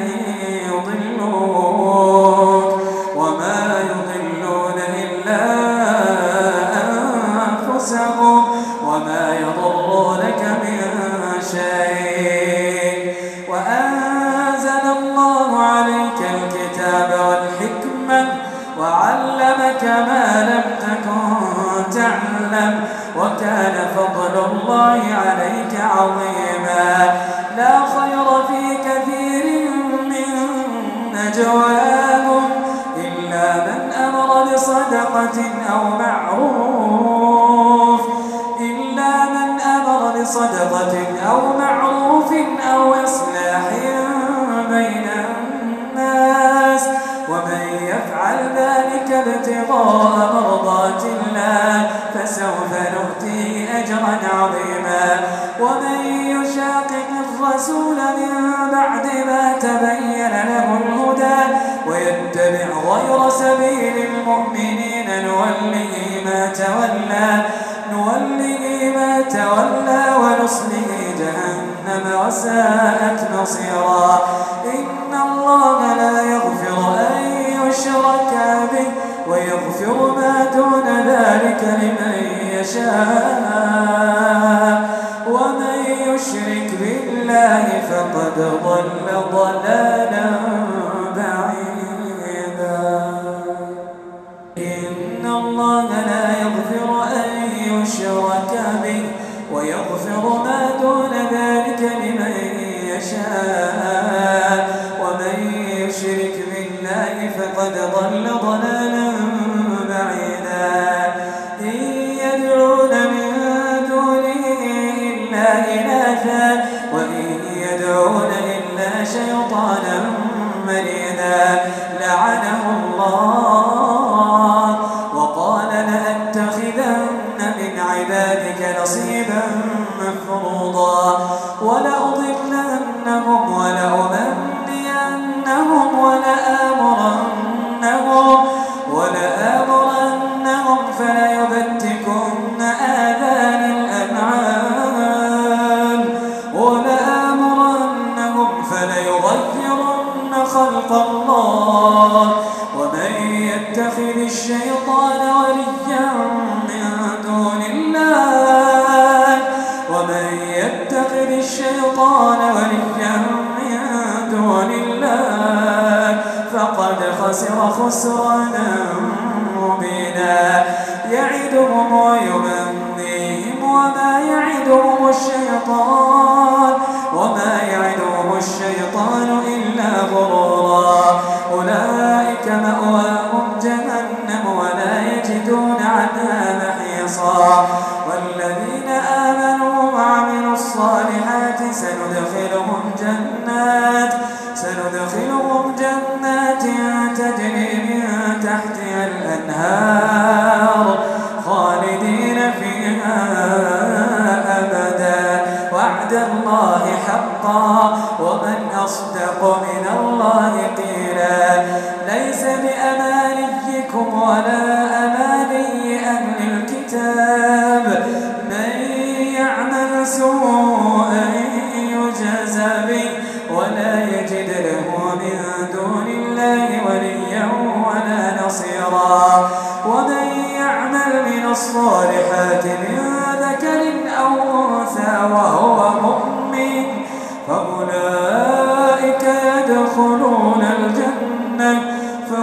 يضلوك وما يضلون إلا أنفسهم وما يضرونك من شيء وأنزل الله عليك الكتاب والحكمة وعلمك ما لم تكن تعلم وكان فضل الله عليك عظيما لا خير في كثير من نجواهم إلا من أمر بصدقة أو معروف إلا من أمر بصدقة أو معروف أو إصلاح بين الناس ومن يفعل ذلك ابتغاء مرضات الله فسوف نؤتيه أجرا عظيما ومن يشاقق الرسول من بعد ما تبين له الهدى ويتبع غير سبيل المؤمنين نوله ما تولى نوله ما تولى ونصله جهنم وساءت مصيرا إن الله لا يغفر أن يشرك به ويغفر ما دون ذلك لمن يشاء ومن يشرك بالله فقد ضل ضلالا بعيدا إن الله لا يغفر أن يشرك به ويغفر ما دون ذلك لمن يشاء ومن يشرك بالله فقد ضل ضلالا بعيدا إن يدعون من دونه إلا إناثا وإن يدعون إلا شيطانا مريدا لعنه الله وقال لأتخذن من عبادك نصيبا مفروضا ولأضلنهم ولأمنينهم ولآمرنهم ولآمرنهم فليبتكن آذان الأنعام ولآمرنهم فليغيرن خلق الله ومن يتخذ الشيطان وليا من دون الله ومن يتخذ الشيطان وليا من دون الله فقد خسر خسرانا مبينا يعدهم ويمنيهم وما يعدهم الشيطان وما يعدهم الشيطان إلا غرورا أولئك مأواهم جهنم ولا يجدون عنها محيصا والذين حقا ومن أصدق من الله قيلا. ليس بأمانيكم ولا أماني أهل الكتاب، من يعمل سوءا يجزى به ولا يجد له من دون الله وليا ولا نصيرا. ومن يعمل من الصالحات من ذكر أو أنثى وهو مؤمن فأولئك يدخلون الجنة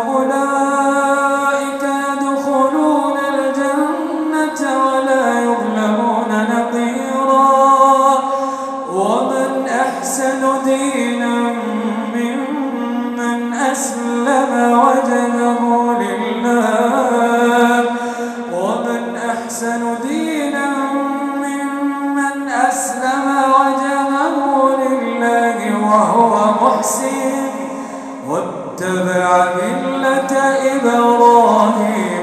فأولئك يدخلون الجنة ولا يظلمون نقيرا. ومن أحسن دينا ممن أسلم وجهه لله ومن أحسن دينا ممن أسلم وجهه لله وهو محسن واتبع ملة إبراهيم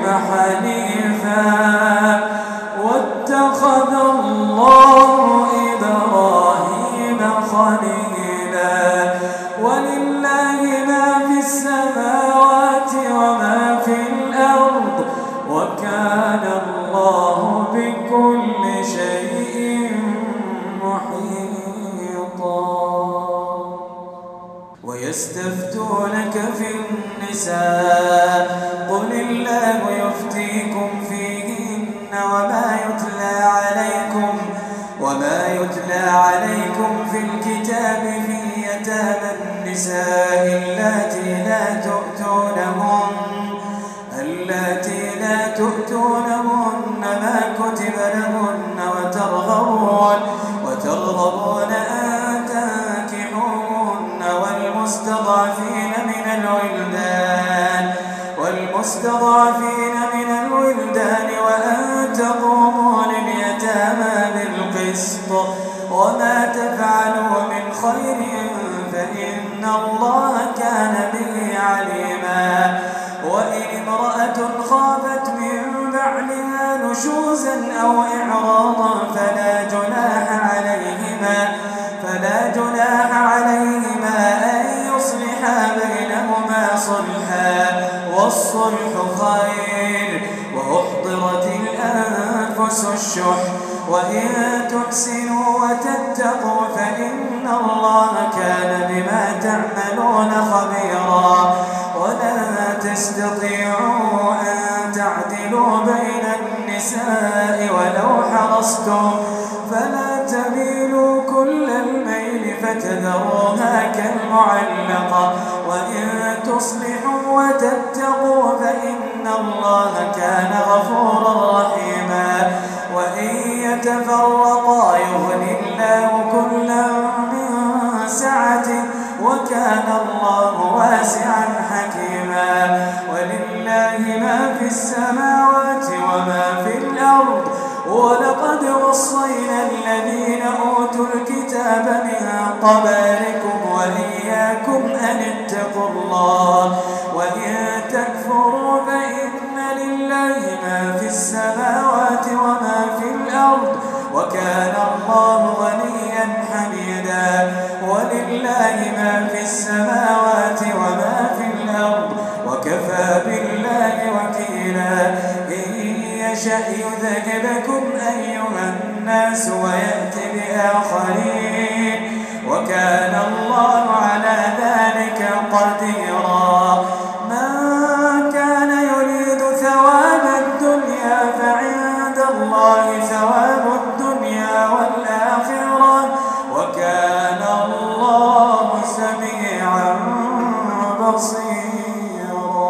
حنيفا واتخذ الله إبراهيم خليلا. ولله ما في السماوات وما في الأرض وكان الله بكل شيء محيطا. ويستفتونك في النساء قل الله يفتيكم فيهن وما يتلى عليكم وما يتلى عليكم في الكتاب في يتامى النساء اللاتي لا تؤتونهن اللاتي لا تؤتونهن ما كتب لهن وترغبون وترغبون أن تنكحوهن والمستضعفين من الولدان والمستضعفين من الولدان وأن تقوموا لليتامى بالقسط وما تفعلوا من خير فإن الله كان به عليما. وإن امرأة خافت من بعلها نشوزا أو إعراضا فلا جناح عليهما فلا جناح عليهما أن يصلحا بينهما صلحا والصلح خير. وأحضرت الأنفس الشح وإن تحسنوا وتتقوا فإن الله كان بما تعملون خبيرا. ولا تستطيعوا أن تعدلوا بين النساء ولو حرصتم فلا تميلوا كل الميل فتذروها كالمعلقة. وإن تصلحوا وتتقوا فإن الله كان غفورا رحيما. وإن يتفرقا يغني الله كلا من سعته وكان الله واسعا حكيما. ولله ما في السماوات وما في الأرض ولقد وصينا الذين أوتوا الكتاب من قبلكم وإياكم أن اتقوا الله. وإن تكفروا فإن لله ما في السماوات وما في الأرض وكان الله غنيا حميدا. ولله ما في السماوات وما في الأرض وكفى بالله وكيلا. إن يشأ يذهبكم أيها الناس ويأتي بآخرين وكان الله على ذلك قديرا. من كان يريد ثواب الدنيا فعند الله ثواب الدنيا والآخرة وكان الله سميعا بصيرا.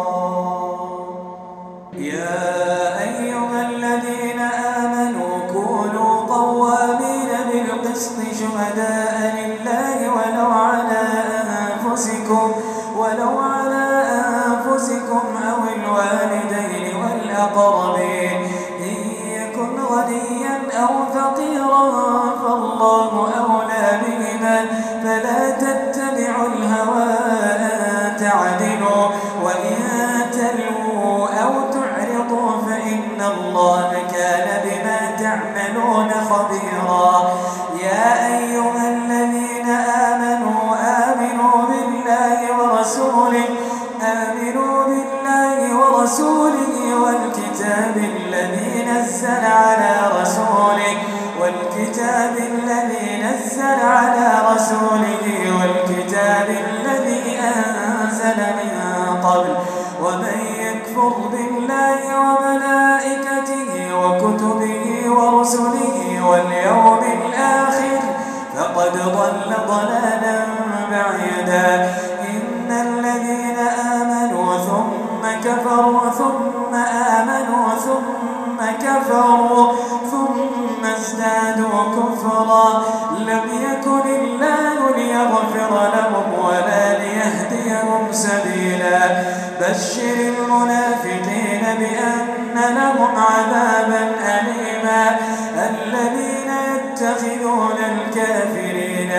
يا أيها الذين آمنوا كونوا قوامين بالقسط شهداء لله ولو على أنفسكم ولو على أنفسكم أو الوالدين والأقربين إن يكن غنيا أو فقيرا فالله أولى بهما فلا تتبعوا الهوى أن تعدلوا وإن تلووا أو تعرضوا فإن الله كان بما تعملون خبيرا. يا أيها والكتاب الذي نزل على رسوله والكتاب الذي أنزل من قبل ومن يكفر بالله وملائكته وكتبه ورسله واليوم الآخر فقد ضل ضلالا بعيدا. إن الذين آمنوا ثم كفروا ثم آمنوا ثم كفروا ثم ازدادوا كفرا لم يكن الله ليغفر لهم ولا ليهديهم سبيلا. بشر المنافقين بأن لهم عذابا أليما. الذين يتخذون الكافرين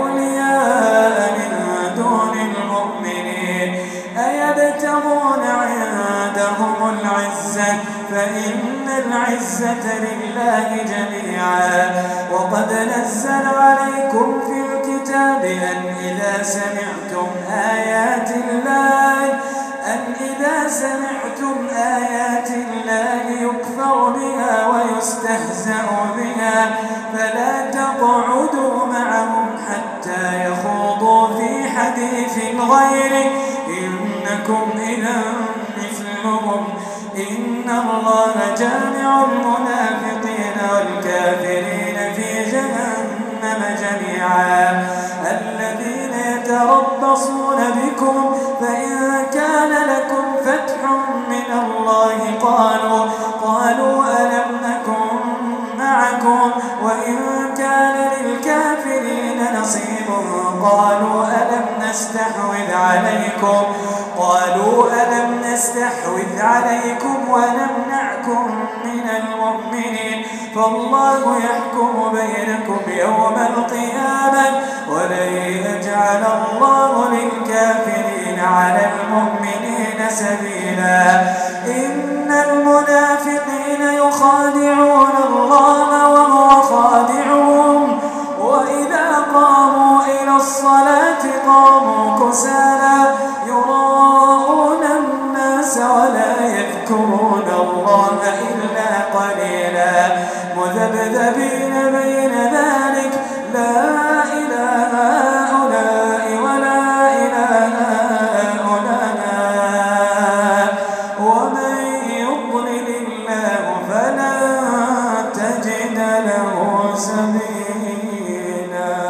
أولياء من دون المؤمنين أيبتغون عندهم العزة فإن العزة لله جميعا. وقد نزل عليكم في الكتاب أن إذا سمعتم آيات الله أن إذا سمعتم آيات الله يكفر بها ويستهزأ بها فلا تقعدوا معهم حتى يخوضوا في حديث غيره إنكم إذا مثلهم. إن الله جامع المنافقين والكافرين في جهنم جميعا. الذين يتربصون بكم فإن كان لكم فتح من الله قالوا قالوا ألم نكن معكم وإن كان للكافرين نصيب قالوا ألم نستحوذ عليكم قالوا ألم نستحوذ عليكم ونمنعكم من المؤمنين فالله يحكم بينكم يوم القيامة ولن يجعل الله للكافرين على المؤمنين سبيلا. إن المنافقين يخادعون الله وهو خادعهم وإذا قاموا إلى الصلاة قاموا كسالى يراءون الناس ولا يذكرون الله إلا قليلا مذبذبين بين ذلك لا إله هؤلاء ولا إله هؤلاء ومن يضلل الله فلن تجد له سبيلا.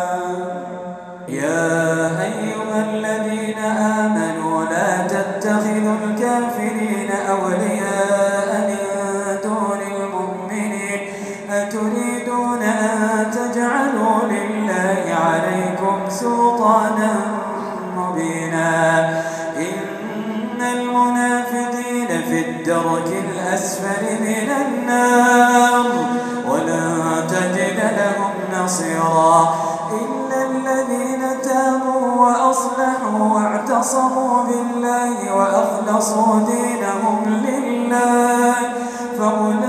يا أيها الذين آمنوا لا تتخذوا الكافرين أولياء من دون المؤمنين أتريدون أن تجعلوا لله عليكم سلطانا مبينا. إن المنافقين في الدرك الأسفل من النار ولن تجد لهم نصيرا إلا الذين تابوا وأصلحوا واعتصموا بالله وأخلصوا دينهم لله فأولئك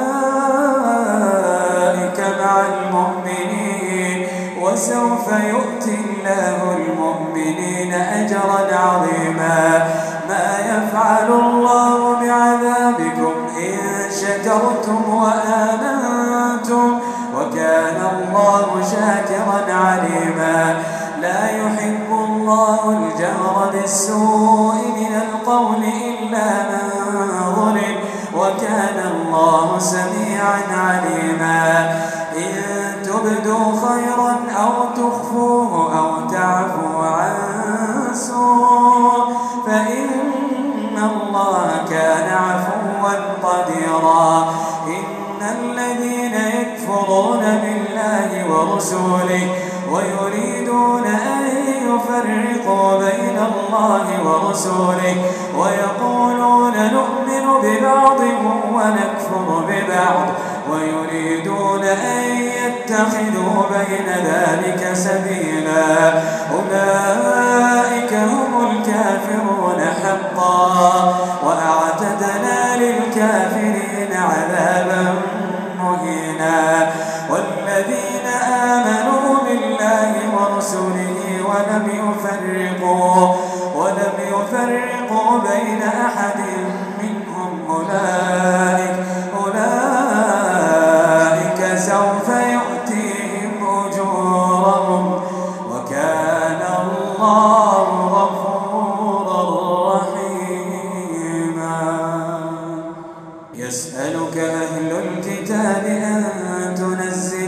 مع المؤمنين وسوف يؤتي الله المؤمنين أجرا عظيما. ما يفعل الله بعذابكم إن شكرتم وآمنتم وكان الله شاكرا عليما. لا يحب الله الجهر بالسوء من القول إلا من ظلم وكان الله سميعا عليما. إن تبدوا خيرا أو تخفوه أو تعفوا عن سوء فإن الله كان عفوا قديرا. إن الذين يكفرون بالله ورسوله ويريدون أن يفرقوا بين الله ورسوله ويقولون نؤمن ببعض ونكفر ببعض ويريدون أن يتخذوا بين ذلك سبيلا أولئك هم الكافرون حقا وأعتدنا للكافرين عذابا مهينا. والذين آمنوا بالله ورسوله ولم يفرقوا ولم يفرقوا بين أحد منهم أولئك أولئك سوف يؤتي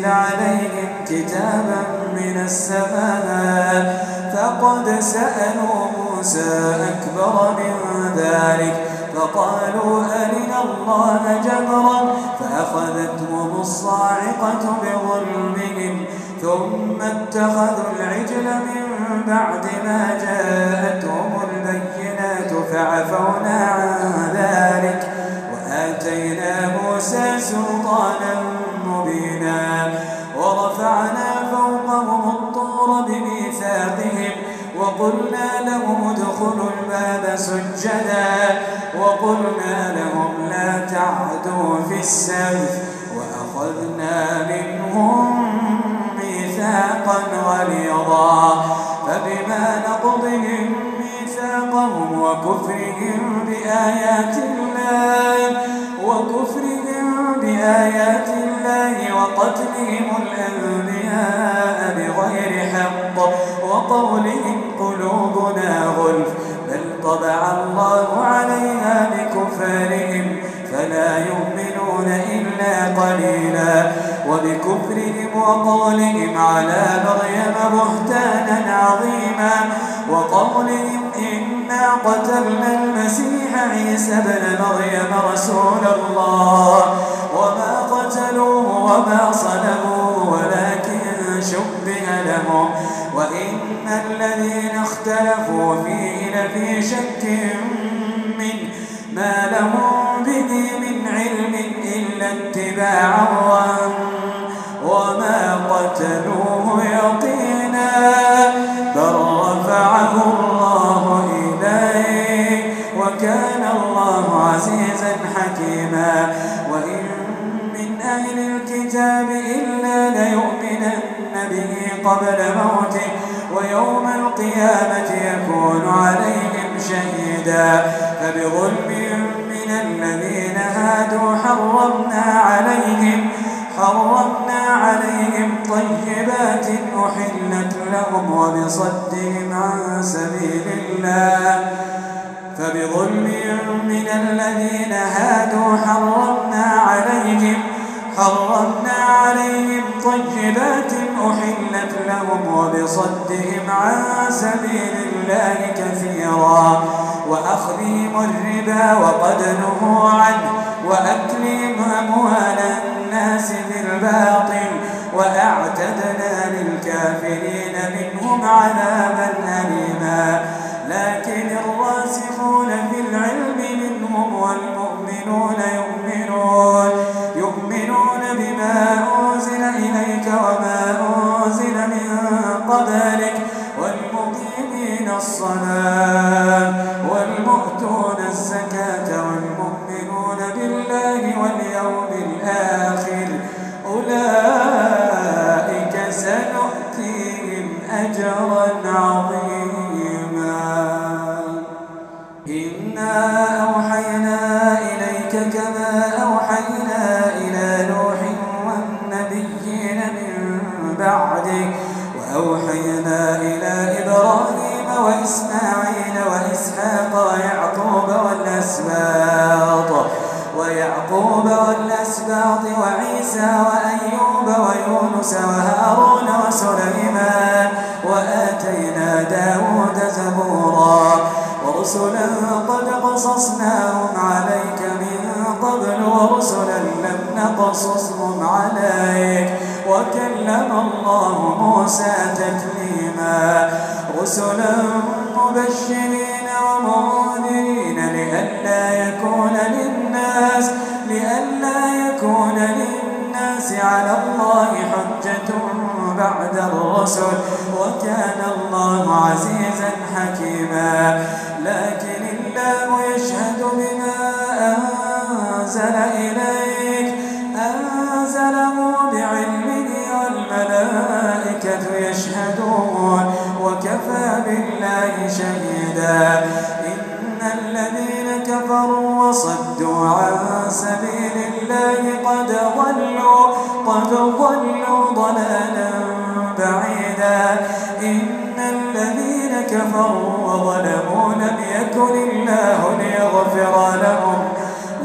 عليهم كتابا من السماء فقد سألوا موسى أكبر من ذلك فقالوا أرنا الله جهرا فأخذتهم الصاعقة بظلمهم ثم اتخذوا العجل من بعد ما جاءتهم البينات فعفونا عن ذلك وآتينا موسى سلطانا مبينا ورفعنا فوقهم الطور بميثاقهم وقلنا لهم ادخلوا الباب سجدا وقلنا لهم لا تعدوا في السبت وأخذنا منهم ميثاقا غليظا فبما نقضهم ميثاقهم وكفرهم بآيات الله وكفرهم بآيات الله وقتلهم الأنبياء بغير حق وقولهم قلوبنا غلف بل طبع الله عليها بكفرهم فلا يؤمنون إلا قليلا وبكفرهم وقولهم على مريم بهتانا عظيما وقولهم إنا قتلنا المسيح عيسى ابن مريم رسول الله وما قتلوه وما صلبوه ولكن شبه لهم وإن الذين اختلفوا فيه لفي شك منه ما لهم به من علم إلا اتباع الظن وما قتلوه يقينا بل رفعه الله إليه وكان الله عزيزا حكيما وإن من أهل الكتاب إلا ليؤمنن به قبل موته ويوم القيامة يكون عليهم شهيدا فبظلم من الذين هادوا حرمنا عليهم حرمنا عليهم طيبات أحلت لهم وبصدهم عن سبيل الله فبظلم من الذين هادوا حرمنا عليهم حرمنا عليهم طيبات أحلت لهم وبصدهم عن سبيل الله كثيرا وأخذهم الربا وقد نهوا عنه وأكلهم أموال الناس بالباطل وأعتدنا للكافرين منهم عذابا أليما لكن الراسخون في العلم منهم والمؤمنون يؤمنون يؤمنون بما أنزل إليك وما أنزل من قبلك والمقيمين الصلاة والمؤتون الزكاة والمؤمنون بالله واليوم الآخر أولئك سنؤتيهم أجرا عظيما إنا أوحينا إليك كما أوحينا إلى نوح والنبيين من بعده وأوحينا إلى إبراهيم وإسماعيل وإسحاق ويعقوب والأسباط ويعقوب والأسباط وعيسى وأيوب ويونس وهارون وسليمان وآتينا داود زبورا ورسلا قد قصصناهم عليك من قبل ورسلا لم نقصصهم عليك وكلم الله موسى تكليما رسلا مبشرين ومنذرين لئلا يكون للناس لئلا يكون للناس على الله حجة بعد الرسل وكان الله عزيزا حكيما لكن الله يشهد بما أنزل إليك أنزله بعلمه والملائكة يشهدون وكفى بالله شهيدا إن الذين كفروا وصدوا عن سبيل الله قد ضلوا قد ضلوا ضلالا بعيدا إن الذين كفروا وظلموا لم يكن الله ليغفر لهم لم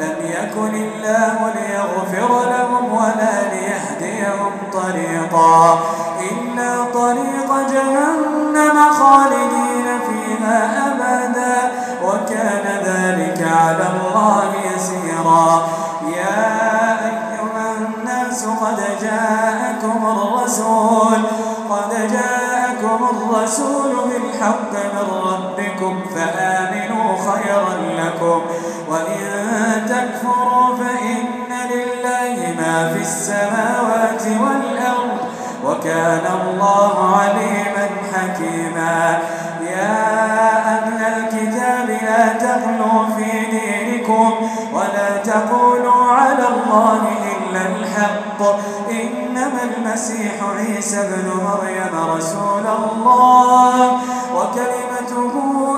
يكن الله ليغفر لهم ولا ليهديهم طريقا إلا طريق جهنم خالدين فيها أبدا وكان ذلك على الله يسيرا. يا أيها الناس قد جاءكم الرسول قد جاءكم الرسول بالحق من ربكم فآمنوا خيرا لكم وإن تكفروا فإن لله ما في السماوات والأرض وكان الله عليما حكيما. يا أهل الكتاب لا تغلوا في دينكم ولا تقولوا على الله إلا الحق إنما المسيح عيسى ابن مريم رسول الله وكلمته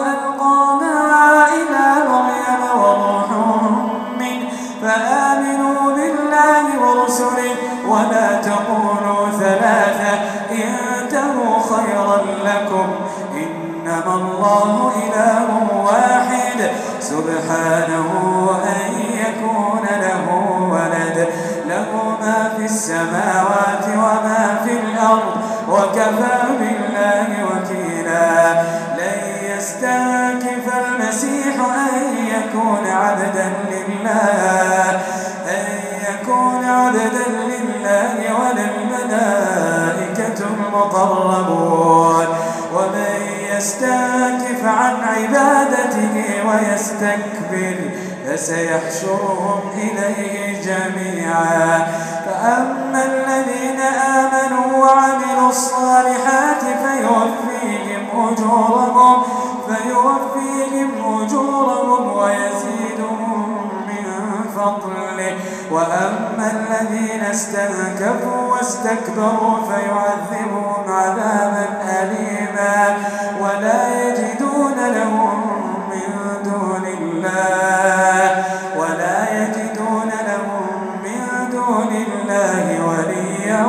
ألقاها إلى مريم وروح منه فآمنوا بالله ورسله ولا تقولوا ثلاثة انتهوا خيرا لكم إنما الله إله واحد سبحانه أن يكون له ولد له ما في السماوات وما في الأرض وكفى بالله وكيلا. لن يستنكف المسيح أن يكون عبدا لله أن يكون عبدا لله ولا الملائكة المقربون ومن يستنكف عن عبادته ويستكبر فسيحشرهم إليه جميعا. فأما الذين آمنوا وعملوا الصالحات فيوفيهم أجورهم فيوفيهم أجورهم ويزيدهم من فضله وأما الذين استنكفوا واستكبروا فيعذبهم عذابا أليما ولا يجدون لهم من دون الله ولا يجدون لهم من دون الله وليا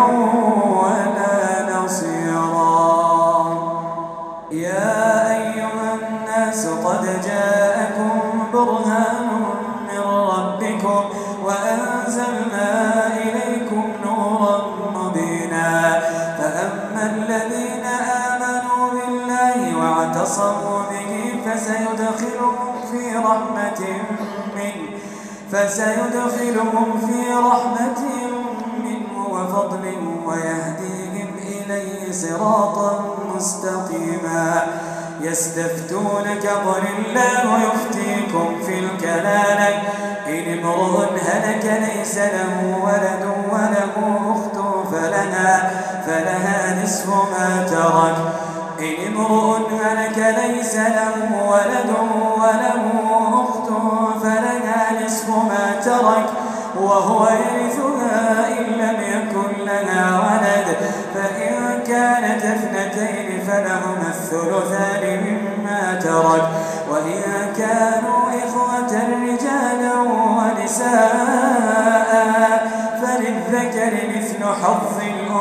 ولا نصيرا. يا أيها الناس قد جاءكم برهان من ربكم وأنزلنا إليكم نورا مبينا. فأما الذين آمنوا بالله واعتصموا به فسيدخلهم في رحمة منه فسيدخلهم في رحمة منه وفضل ويهديهم إليه صراطا مستقيما. يستفتونك قل الله يفتيكم في الكلالة إن امرؤ هلك ليس له ولد وله أخت فلها, فلها نصف ما ترك إن امرؤ هلك ليس له ولد وله أخت فلها نصف ما ترك وهو يرثها إن لم يكن لها ولد فإن كانت اثنتين فلهما الثلثان مما ترك وإن كانوا إخوة رجالا ونساء فللذكر مثل حظ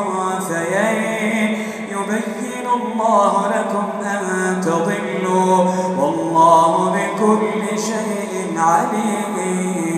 الأنثيين يبين الله لكم أن تضلوا والله بكل شيء عليم.